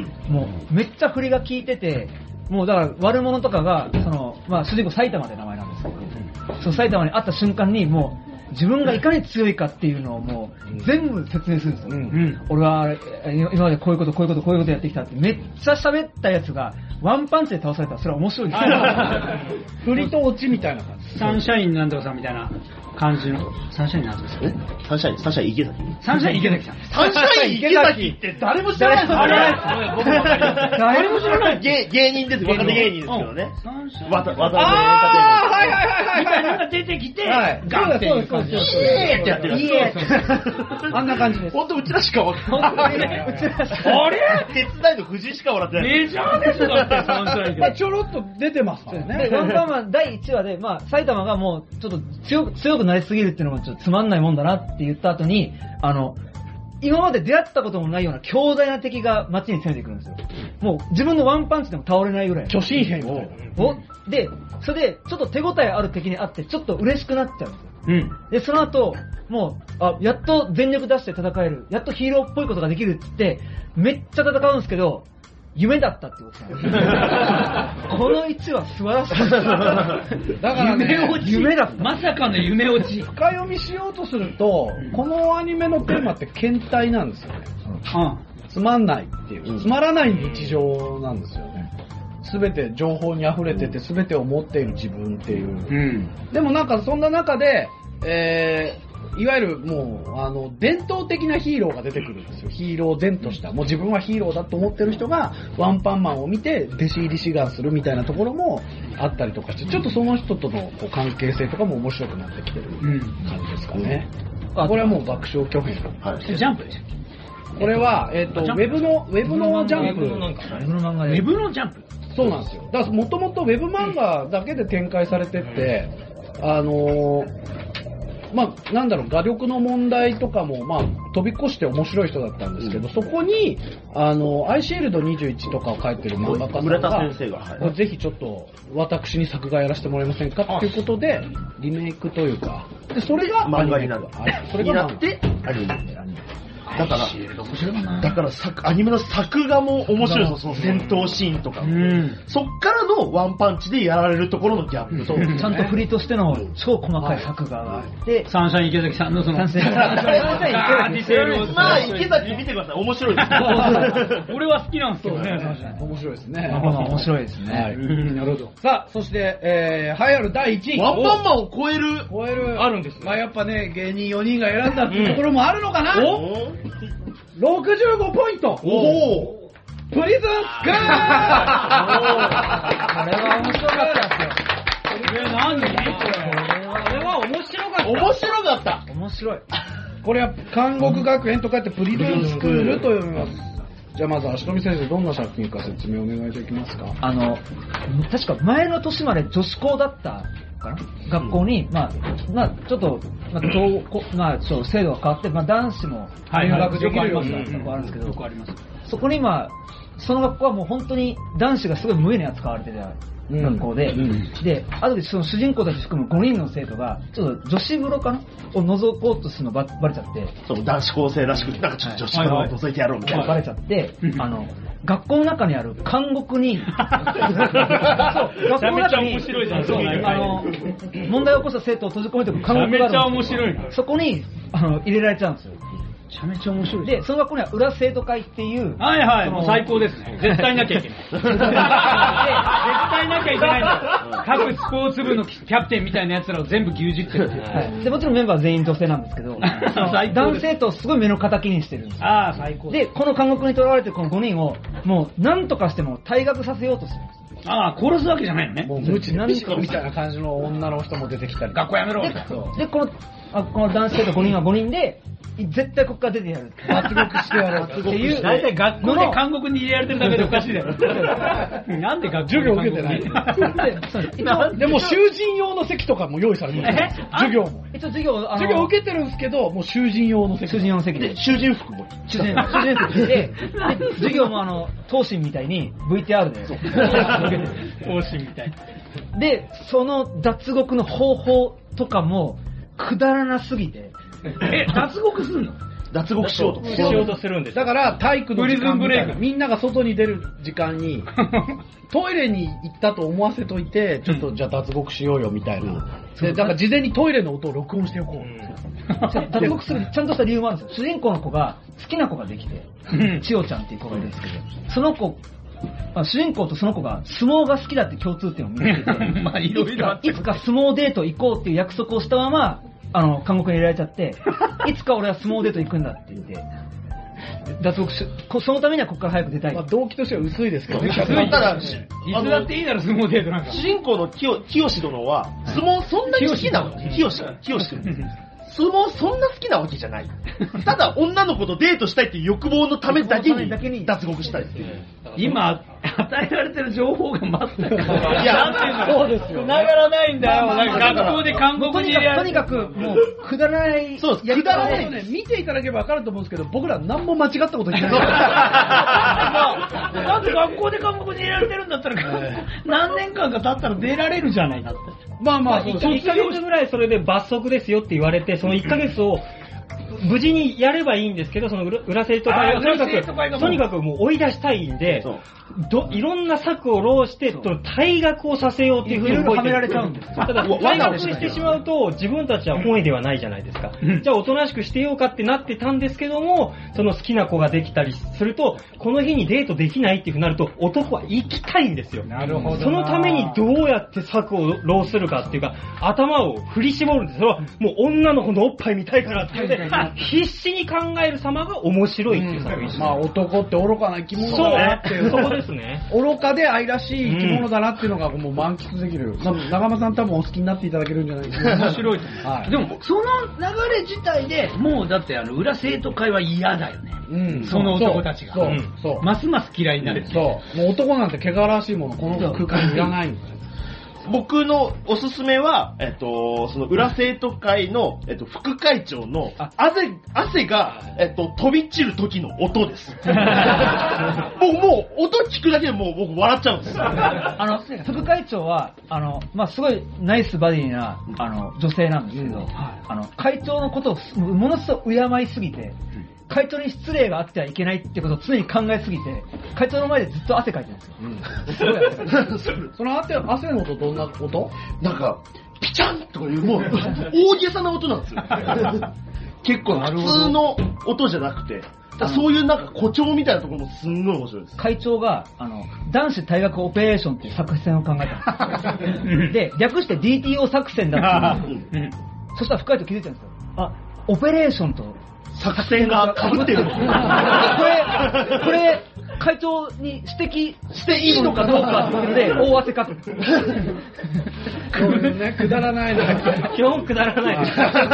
もう、めっちゃ振りが効いてて、もうだから悪者とかが、その、まあ主人公埼玉って名前なんですけど、うん、その埼玉に会った瞬間にもう、自分がいかに強いかっていうのをもう全部説明するんですよ、うんうん、俺は今までこういうことこういうことこういうことやってきたってめっちゃ喋ったやつがワンパンチで倒されたらそれは面白いです。 振りと落ちみたいな感じ。 サンシャインなんとかさんみたいな感じの。サンシャインなんですかね。 サンシャイン、サンシャイン池崎サンシャイン池崎さん。 サンシャイン池崎って誰も知らないですよね。僕もわかります。誰も知らない。芸芸人ですよ。若手芸人ですけどね。 サンシャイン。 わた、わた、 ああ、はいはいはいはい。 みたいなのが出てきて、 ガンっていう感じ。イエーってやってる。 イエーあんな感じです。 ほんとうちらしかわかんない。 うちらしか。あれ手伝いの藤井しか笑ってない。 メジャーですよ、だってサンシャイン。 まあちょろっと出てますからね。 で、ワンパンマンだいいちわで、まあ、埼玉がもう、ちょっと強く、強くなりすぎるっていうのもちょっとつまんないもんだなって言った後に、あの、今まで出会ったこともないような強大な敵が街に攻めてくるんですよ。もう自分のワンパンチでも倒れないぐらい。 巨神兵を。 おで、それで、ちょっと手応えある敵に会って、ちょっと嬉しくなっちゃうんですよ。 うん。 で、その後、もう、あ、やっと全力出して戦える。やっとヒーローっぽいことができるって言って、めっちゃ戦うんですけど、夢だったってことですね。このいちわ素晴らしい。だからね、 夢落ち。 夢だった。 まさかの夢落ち。 深読みしようとすると、このアニメのテーマって倦怠なんですよね。うん。つまんないっていう。つまらない日常なんですよね。すべて情報に溢れてて、すべてを持っている自分っていう。 うん。 でもなんかそんな中で、えー、いわゆるもう、あの、伝統的なヒーローが出てくるんですよ。ヒーロー伝とした。もう自分はヒーローだと思ってる人が、ワンパンマンを見て、弟子入り志願するみたいなところもあったりとかして、ちょっとその人とのこう関係性とかも面白くなってきてる感じですかね。うん、これはもう爆笑巨編。 はい。ジャンプでしょ。 これは、えっ、ー、と、ウェブの、ウェブのジャンプ。 ウェブの漫画で。 ウェブのジャンプそうなんですよ。だからもともとウェブ漫画だけで展開されてって、あのー、まあ、なんだろう、画力の問題とかも、まあ、飛び越して面白い人だったんですけど、うん、そこに、あの、アイシールドにじゅういちとかを描いてる漫画家さんが、 村田先生が、 はい、ぜひちょっっと、私に作画やらせてもらえませんかっていうことで、リメイクというか、で、それが漫画になる。 それがなって、アニメになる。だから、だから作、アニメの作画も面白いですよ、その戦闘シーンとか。うん、そっからのワンパンチでやられるところのギャップと、 うん、ちゃんと振りとしての超細かい作画があって、 サンシャイン池崎さんのその、サンシャイン池崎まあ、池崎見てください、面白いです。 俺は好きなんですけどね、 面白いですね。 面白いですね。 はい。なるほど。さあ、そして、えー、栄えあるだいいちい。 ワンパンマンを超える。 超える。 あるんです。 まあやっぱね、芸人よにんが選んだっていうところもあるのかな。おろくじゅうごポイント。 おお。 プリズンスクール。 これは面白かったですよ。 これ何？これは面白かった。 面白かった。 面白い。 これは監獄学園と書いてプリズンスクールと読みます。じゃあまず足富先生、どんな作品か説明お願いできますか。 あの、確か前の年まで女子校だったかな、学校に、まあ、まあ、ちょっと、まあ、まあ、ちょっと制度が変わって、まあ、男子も入学できるような学校あるんですけど、 よくあります。 そこにまあ、その学校はもう本当に男子がすごい無理に扱われてた学校で、うんうん、で、あとでその主人公たち含むごにんの生徒が、ちょっと女子風呂かなを覗こうとするのばバレちゃって、 そう、男子高生らしくて、なんかちょっと女子風呂を覗いてやろうみたいな。 バレちゃって、あの、学校の中にある監獄に、そう、学校の中に、あの、問題を起こした生徒を閉じ込めておく監獄があるんですよ。 めちゃめちゃ面白い。 そこに、あの、入れられちゃうんですよ。 めちゃめちゃ面白い。 で、その学校には裏生徒会っていう。 はいはい、もう最高ですね。絶対なきゃいけない。絶対なきゃいけないんだ。各スポーツ部のキャプテンみたいな奴らを全部牛耳ってる。 はい。で、もちろんメンバー全員女性なんですけど、男性とすごい目の敵にしてるんですよ。 ああ、最高で、この監獄に囚われてるこのごにんを、もう何とかしても退学させようとするんです。 ああ、殺すわけじゃないのね。 もう無知何かみたいな感じの女の人も出てきたり。 学校やめろで、でこの、あこの男子生徒ごにんはごにんで、絶対ここから出てやる。 脱獄してやろうっていう。 大体学校で監獄に入れられてるだけでおかしいだよ。なんで学校授業受けてないでも囚人用の席とかも用意されてる。授業も。 一応授業、 授業受けてるんですけど、もう囚人用の席。 囚人用の席で。 囚人服も。 囚人服着て、授業もあの、東進みたいに ブイティーアール で。 東進みたい。 で、その脱獄の方法とかも、くだらなすぎて。 え、脱獄すんの？ 脱獄しようと。 しようとするんです。 だから体育の時間みたいな、 ブレイクみんなが外に出る時間に、トイレに行ったと思わせといて、ちょっとじゃあ脱獄しようよみたいな。で、だから事前にトイレの音を録音しておこう。 脱獄するちゃんとした理由もあるんですよ。主人公の子が好きな子ができて、千代ちゃんっていう子がいるんですけど、その子まあ、主人公とその子が相撲が好きだって共通点を見つけて、 まあいろいろあっていつか相撲デート行こうっていう約束をしたまま、あの、監獄に入れられちゃって、いつか俺は相撲デート行くんだって言って、脱獄し、そのためにはここから早く出たい。 まあ、動機としては薄いですけどね。 ただ、 いつだっていいだろ、相撲デートなんか。 主人公の清清殿は、相撲そんなに好きなの清清清相撲そんな好きなわけじゃない。ただ女の子とデートしたいっていう欲望のためだけに脱獄したいっていう。 今、与えられてる情報が全く。 いや、 そうですよ。繋がらないんだよ。なんか学校で韓国にとにかく、もう、くだらない。 そうです。くだらない。 ね、見ていただければ分かると思うんですけど、僕ら何も間違ったこと言ってない。 だって学校で韓国に入れられてるんだったら、何年間か経ったら出られるじゃないだって。 まあまあ、 いっかげつぐらいそれで罰則ですよって言われて、そのいっかげつを無事にやればいいんですけど、その裏生徒会はとにかく、とにかくもう追い出したいんで、どいろんな策を浪して、退学をさせようっていうふうに動いてる。 はめられちゃうんです。 ただ、退学してしまうと、自分たちは本意ではないじゃないですか。じゃあ、おとなしくしてようかってなってたんですけども、その好きな子ができたりすると、この日にデートできないっていうふうになると、男は行きたいんですよ。 なるほど。 そのためにどうやって策を浪するかっていうか、頭を振り絞るんです。それは、もう女の子のおっぱい見たいからって言って、必死に考える様が面白いっていう作品です。 まあ、男って愚かな生き物だなっていう。 そう、そうですね。 愚かで愛らしい生き物だなっていうのがもう満喫できる。長間さん多分お好きになっていただけるんじゃないですか。 面白いと思う。はい、でも、その流れ自体でもうだってあの、裏生徒会は嫌だよね。うん。その男たちが。 そう。そう。 ますます嫌いになる。 そう。もう男なんて汚らしいもの、この空間にいらないんだよ。 僕のおすすめは、えっと、その裏生徒会の、えっと、副会長の汗、汗が、えっと、飛び散る時の音です。もう、もう、音聞くだけでもう僕笑っちゃうんです。 あの、副会長は、あの、まあ、すごいナイスバディな、あの、女性なんですけど、うん、あの、会長のことをものすごく敬いすぎて、会長に失礼があってはいけないってことを常に考えすぎて、会長の前でずっと汗かいてるんですよ。うん、すごい汗かいてる。 その汗汗の音どんな音？ なんか、ピチャンとかいう、もう、大げさな音なんですよ。結構普通の音じゃなくて、そういうなんか誇張みたいなところもすんごい面白いです。 会長が、あの、男子退学オペレーションっていう作戦を考えたんですよ。で、略して ディーティーオー 作戦だっていう。うん、そしたら副会長気づいたんですよ。あ、オペレーションと、 作戦が被ってる。これ、これ、会長に指摘していいのかどうかっていうので、大汗かく。 そうですね、くだらないな。 基本くだらない。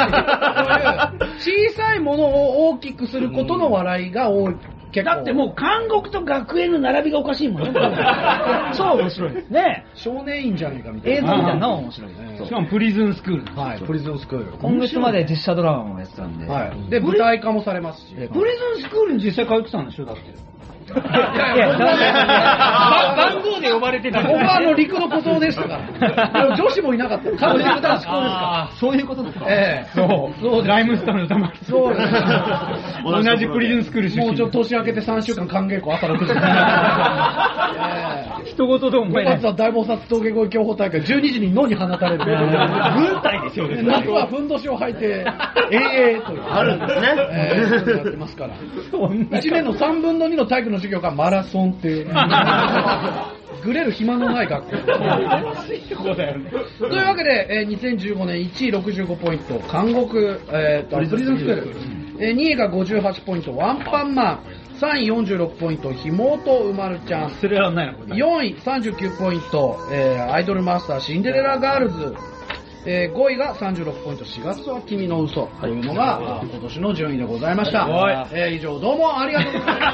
小さいものを大きくすることの笑いが多い。 だってもう監獄と学園の並びがおかしいもんね。 超面白いですね。 少年院じゃねえかみたいな。 映像みたいなの面白いです。 しかもプリズンスクール。 はい、プリズンスクール。 今月まで実写ドラマもやってたんで。 はい。で、舞台化もされますし。 プリズンスクールに実際通ってたんでしょだって。 いやいや、番号で呼ばれてた。 僕はあの陸の孤島でしたから。女子もいなかった。完全に男子校ですから。 そういうことですか。 ええ。そう。そうライムスターのたまそうです。 同じプリズンスクール出身。 もうちょっと年明けてさんしゅうかん歓迎校朝ろくじ。 一言ともごがつは大菩薩峠越え競歩大会じゅうにじに野に放たれる。 軍隊ですよね。 夏はふんどしを履いて、えええという。 あるんですね。 ええ、そうやってますから。いちねんのさんぶんのにの体育の授業がマラソンっていう。ぐれる暇のない学校。 そうだよね。 というわけで、えー、にせんじゅうごねんいちいろくじゅうごポイント、監獄、えー、とプリズンスクール。えー、にいがごじゅうはちポイント、ワンパンマン。さんいよんじゅうろくポイント、ひもとうまるちゃん。 それはないな、これ。 よんいさんじゅうきゅうポイント、えー、アイドルマスターシンデレラガールズ。えー、ごいがさんじゅうろくポイント、しがつは君の嘘というのが、はい、今年の順位でございました。はい、えー、以上どうもありがとうございました。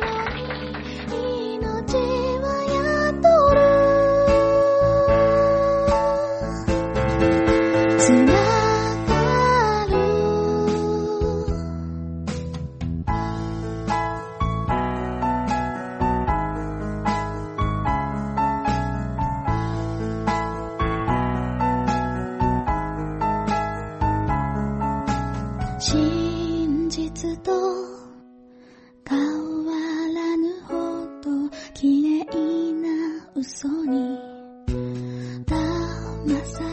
真実と変わらぬほど綺麗な嘘に騙さ